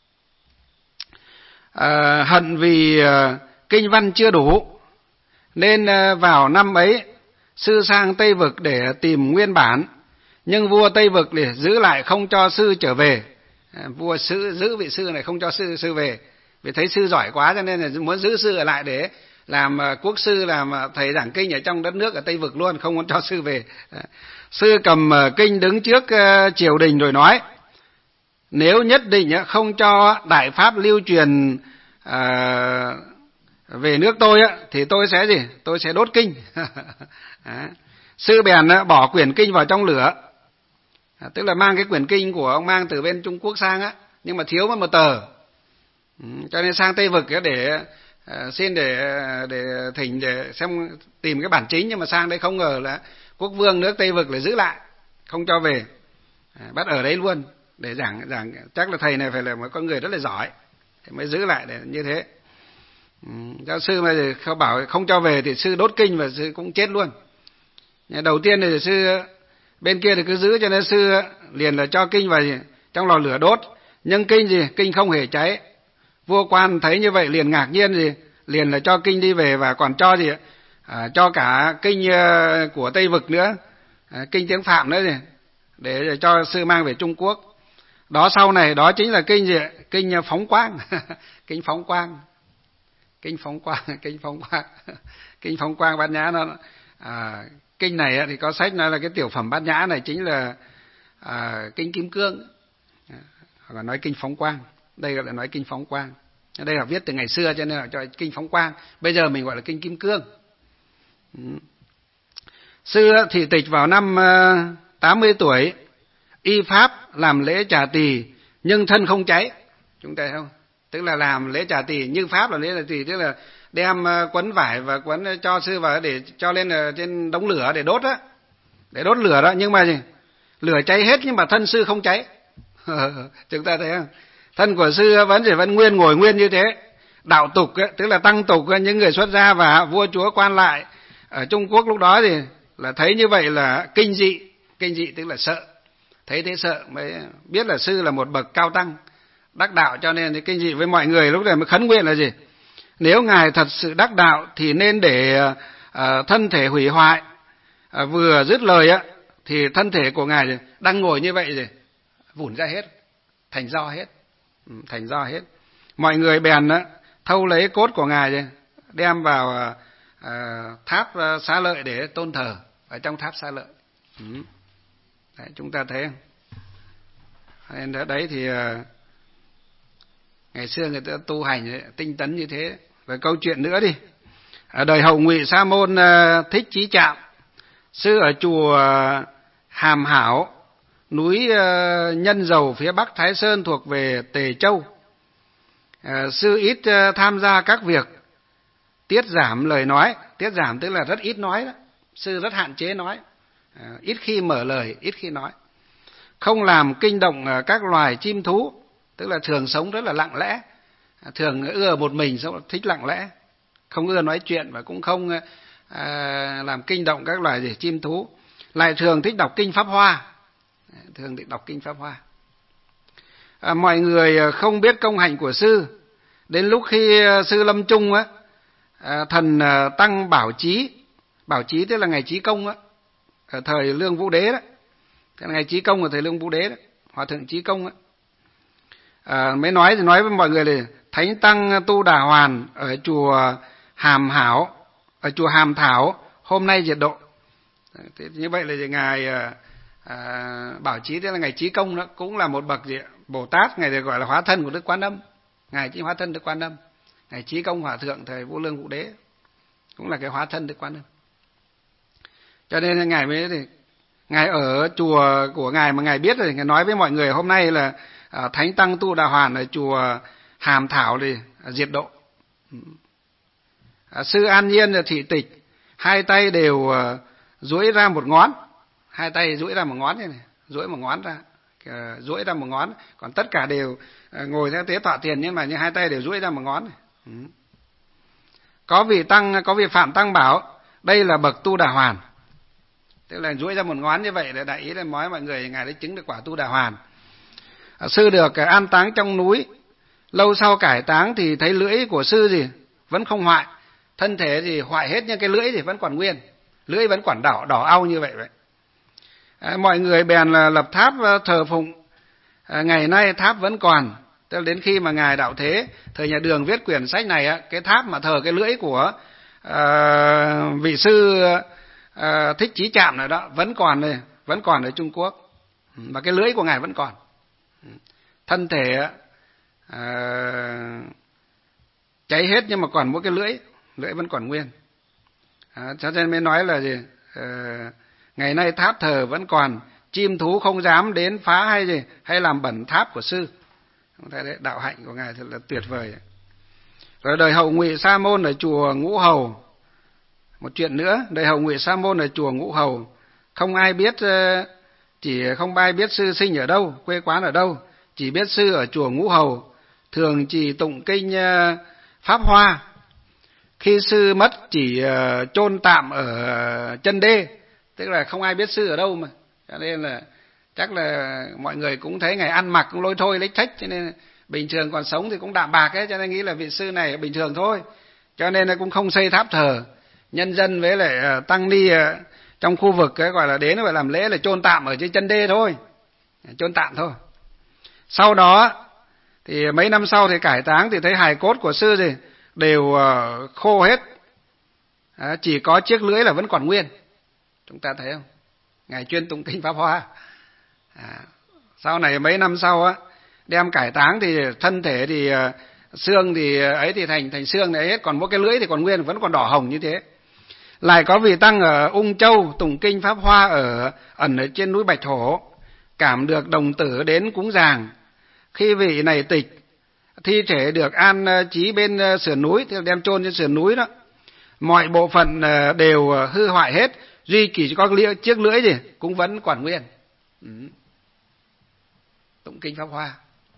À, hận vì kinh văn chưa đủ nên vào năm ấy sư sang Tây Vực để tìm nguyên bản, nhưng vua Tây Vực để giữ lại không cho sư trở về. À, vua sư giữ vị sư này không cho sư sư về, vì thấy sư giỏi quá cho nên là muốn giữ sư ở lại để làm quốc sư, làm thầy giảng kinh ở trong đất nước ở Tây Vực luôn, không muốn cho sư về. À, sư cầm kinh đứng trước triều đình rồi nói: nếu nhất định không cho đại pháp lưu truyền à, về nước tôi thì tôi sẽ gì? Tôi sẽ đốt kinh. À, sư bèn bỏ quyển kinh vào trong lửa, à, tức là mang cái quyển kinh của ông mang từ bên Trung Quốc sang á, nhưng mà thiếu mất một tờ, ừ, cho nên sang Tây Vực để à, xin để để thỉnh để xem tìm cái bản chính, nhưng mà sang đây không ngờ là quốc vương nước Tây Vực lại giữ lại không cho về, à, bắt ở đấy luôn để giảng giảng chắc là thầy này phải là một con người rất là giỏi thì mới giữ lại để như thế. Ừ, giáo sư mà không bảo không cho về thì sư đốt kinh và sư cũng chết luôn. Đầu tiên thì sư bên kia thì cứ giữ, cho nên sư liền là cho kinh vào trong lò lửa đốt, nhưng kinh gì kinh không hề cháy. Vua quan thấy như vậy liền ngạc nhiên gì, liền là cho kinh đi về và còn cho gì à, cho cả kinh của Tây Vực nữa, à, kinh tiếng Phạm nữa gì, để cho sư mang về Trung Quốc. Đó sau này đó chính là kinh gì kinh Phóng Quang. Kinh Phóng Quang, kinh Phóng Quang, kinh Phóng Quang, kinh Phóng Quang Bát Nhã nó à, Kinh này thì có sách nói là cái tiểu phẩm Bát Nhã này chính là à, kinh Kim Cương, hoặc là nói kinh Phóng Quang. Đây gọi là nói kinh Phóng Quang. Đây là viết từ ngày xưa cho nên là cho kinh Phóng Quang. Bây giờ mình gọi là kinh Kim Cương. Sư thị tịch vào năm tám mươi tuổi, y pháp làm lễ trà tỳ nhưng thân không cháy. Chúng ta thấy không? Tức là làm lễ trà tỳ như pháp là lễ trà tỳ, tức là đem quấn vải và quấn cho sư vào để cho lên trên đống lửa để đốt á, để đốt lửa đó. Nhưng mà gì? Lửa cháy hết nhưng mà thân sư không cháy. Chúng ta thấy không? Thân của sư vẫn chỉ vẫn nguyên, ngồi nguyên như thế. Đạo tục ấy, tức là tăng tục ấy, những người xuất gia và vua chúa quan lại ở Trung Quốc lúc đó thì là thấy như vậy là kinh dị. Kinh dị tức là sợ. Thấy thế sợ mới biết là sư là một bậc cao tăng đắc đạo, cho nên thì kinh dị với mọi người. Lúc này mới khấn nguyện là gì? Nếu ngài thật sự đắc đạo thì nên để uh, thân thể hủy hoại. Uh, vừa dứt lời á thì thân thể của ngài đang ngồi như vậy rồi vụn ra hết, thành do hết, ừ, thành do hết. Mọi người bèn á thâu lấy cốt của ngài đem vào uh, tháp uh, Xá Lợi để tôn thờ ở trong tháp Xá Lợi. Ừ. Đấy, chúng ta thấy không? Nên đấy thì uh, ngày xưa người ta tu hành ấy, tinh tấn như thế. Rồi câu chuyện nữa đi. Ở đời Hậu Ngụy Sa Môn uh, Thích Chí Trạm, sư ở chùa uh, Hàm Hảo, núi uh, Nhân Dầu phía bắc Thái Sơn thuộc về Tề Châu. Uh, sư ít uh, tham gia các việc, tiết giảm lời nói. Tiết giảm tức là rất ít nói đó. Sư rất hạn chế nói, uh, ít khi mở lời, ít khi nói. Không làm kinh động uh, các loài chim thú, tức là thường sống rất là lặng lẽ, thường ưa một mình, sống thích lặng lẽ, không ưa nói chuyện và cũng không uh, làm kinh động các loài gì chim thú. Lại thường thích đọc kinh Pháp Hoa, thường thích đọc kinh Pháp Hoa. À, mọi người không biết công hạnh của sư. Đến lúc khi sư lâm chung á, à, thần tăng Bảo Chí, Bảo Chí tức là ngày Chí Công á, ở thời Lương Vũ Đế đó, ngày Chí Công ở thời Lương Vũ Đế đó, Hòa thượng Chí Công á, à, mới nói thì nói với mọi người là Thánh tăng Tu Đà Hoàn ở chùa Hàm Hảo, ở chùa Hàm Thảo hôm nay diệt độ. Thế như vậy là gì? Ngài à, à, Bảo Chí tức là ngày Chí Công đó, cũng là một bậc gì? Bồ Tát, ngài được gọi là hóa thân của Đức Quan Âm, ngài chính hóa thân Đức Quan Âm. Ngài Chí Công Hòa thượng thời Vô Lương Vũ Đế cũng là cái hóa thân Đức Quan Âm. Cho nên là ngài mới thì ngài ở chùa của ngài mà ngài biết rồi, ngài nói với mọi người hôm nay là à, Thánh tăng Tu Đà Hoàn ở chùa Hàm Thảo thì à, diệt độ. À, sư An Nhiên là thị tịch, hai tay đều uh, duỗi ra một ngón, hai tay duỗi ra một ngón này, này duỗi một ngón ra, uh, duỗi ra một ngón, còn tất cả đều uh, ngồi theo thế tọa tiền, nhưng mà như hai tay đều duỗi ra một ngón này. Ừ. Có vị tăng, có vị Phạm Tăng bảo đây là bậc Tu Đà Hoàn, tức là duỗi ra một ngón như vậy để đại ý là nói mọi người ngài đã chứng được quả Tu Đà Hoàn. À, sư được uh, an táng trong núi, lâu sau cải táng thì thấy lưỡi của sư gì vẫn không hoại. Thân thể thì hoại hết nhưng cái lưỡi thì vẫn còn nguyên, lưỡi vẫn còn đỏ đỏ au như vậy vậy. À, mọi người bèn là lập tháp thờ phụng. À, ngày nay tháp vẫn còn, tức là đến khi mà ngài đạo thế, thời nhà Đường viết quyển sách này á, cái tháp mà thờ cái lưỡi của à, vị sư à, Thích Chí Trạm này đó vẫn còn này, vẫn còn ở Trung Quốc, và cái lưỡi của ngài vẫn còn. Thân thể à, cháy hết nhưng mà còn mỗi cái lưỡi, lưỡi vẫn còn nguyên. À, cho nên mới nói là gì? À, ngày nay tháp thờ vẫn còn, chim thú không dám đến phá hay gì, hay làm bẩn tháp của sư. Đấy, đạo hạnh của ngài thật là tuyệt vời. Rồi đời Hậu Ngụy Sa Môn ở chùa Ngũ Hầu, một chuyện nữa, đời Hậu Ngụy Sa Môn ở chùa Ngũ Hầu, không ai biết, chỉ không ai biết sư sinh ở đâu, quê quán ở đâu, chỉ biết sư ở chùa Ngũ Hầu, thường trì tụng kinh Pháp Hoa. Khi sư mất chỉ uh, chôn tạm ở chân đê, tức là không ai biết sư ở đâu mà, cho nên là chắc là mọi người cũng thấy ngày ăn mặc cũng lôi thôi lếch thếch, cho nên bình thường còn sống thì cũng đạm bạc ấy, cho nên nghĩ là vị sư này bình thường thôi, cho nên là cũng không xây tháp thờ. Nhân dân với lại uh, tăng ni uh, trong khu vực cái gọi là đến phải làm lễ là chôn tạm ở trên chân đê thôi, chôn tạm thôi. Sau đó thì mấy năm sau thì cải táng thì thấy hài cốt của sư gì đều uh, khô hết, à, chỉ có chiếc lưỡi là vẫn còn nguyên. Chúng ta thấy không? Ngài chuyên tụng kinh Pháp Hoa. À, sau này mấy năm sau á, đem cải táng thì thân thể thì xương thì ấy thì thành thành xương này hết, còn mỗi cái lưỡi thì còn nguyên, vẫn còn đỏ hồng như thế. Lại có vị tăng ở Ung Châu tụng kinh Pháp Hoa ở ẩn ở trên núi Bạch Hổ, cảm được đồng tử đến cúng dường. Khi vị này tịch, thi thể được an trí bên sườn núi, thì đem chôn trên sườn núi đó. Mọi bộ phận đều hư hoại hết, duy chỉ có chiếc lưỡi gì cũng vẫn còn nguyên. Ừ. Tụng kinh Pháp Hoa.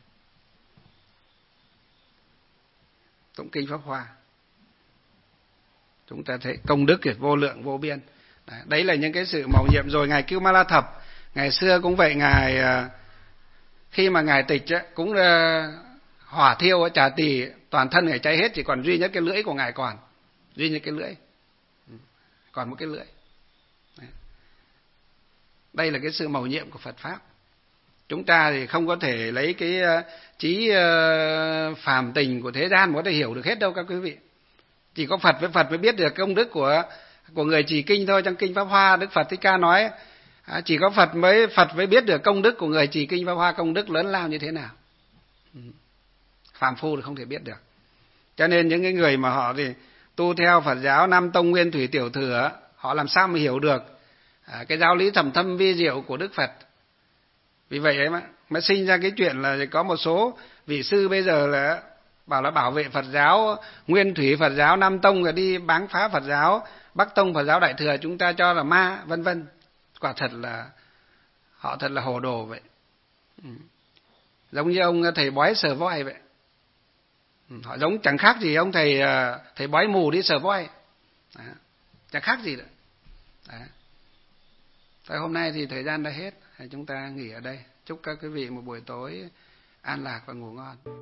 Tụng kinh Pháp Hoa. Chúng ta thấy công đức kiệt vô lượng vô biên. Đấy, đấy là những cái sự mầu nhiệm. Rồi ngài Kiêu Ma La Thập, ngày xưa cũng vậy, ngài khi mà ngài tịch cũng hỏa thiêu Trà Tỳ, toàn thân ngài cháy hết, chỉ còn duy nhất cái lưỡi của ngài còn, duy nhất cái lưỡi, còn một cái lưỡi. Đấy. Đây là cái sự mầu nhiệm của Phật pháp. Chúng ta thì không có thể lấy cái trí phàm tình của thế gian mà có thể hiểu được hết đâu các quý vị. Chỉ có Phật với Phật mới biết được công đức của của người trì kinh thôi. Trong kinh Pháp Hoa, Đức Phật Thích Ca nói chỉ có Phật mới Phật mới biết được công đức của người trì kinh Pháp Hoa, công đức lớn lao như thế nào. Phàm phu thì không thể biết được. Cho nên những cái người mà họ thì tu theo Phật giáo Nam Tông Nguyên Thủy Tiểu Thừa, họ làm sao mà hiểu được cái giáo lý thầm thâm vi diệu của Đức Phật. Vì vậy ấy mà, mới sinh ra cái chuyện là có một số vị sư bây giờ là bảo là bảo vệ Phật giáo Nguyên Thủy, Phật giáo Nam Tông, rồi đi báng phá Phật giáo Bắc Tông, Phật giáo Đại Thừa chúng ta cho là ma, vân vân. Quả thật là họ thật là hồ đồ vậy. Ừ. Giống như ông thầy bói sờ voi vậy. Ừ. Họ giống chẳng khác gì ông thầy thầy bói mù đi sờ voi. Đó. Chẳng khác gì nữa. Đó. Thôi hôm nay thì thời gian đã hết, chúng ta nghỉ ở đây. Chúc các quý vị một buổi tối an lạc và ngủ ngon.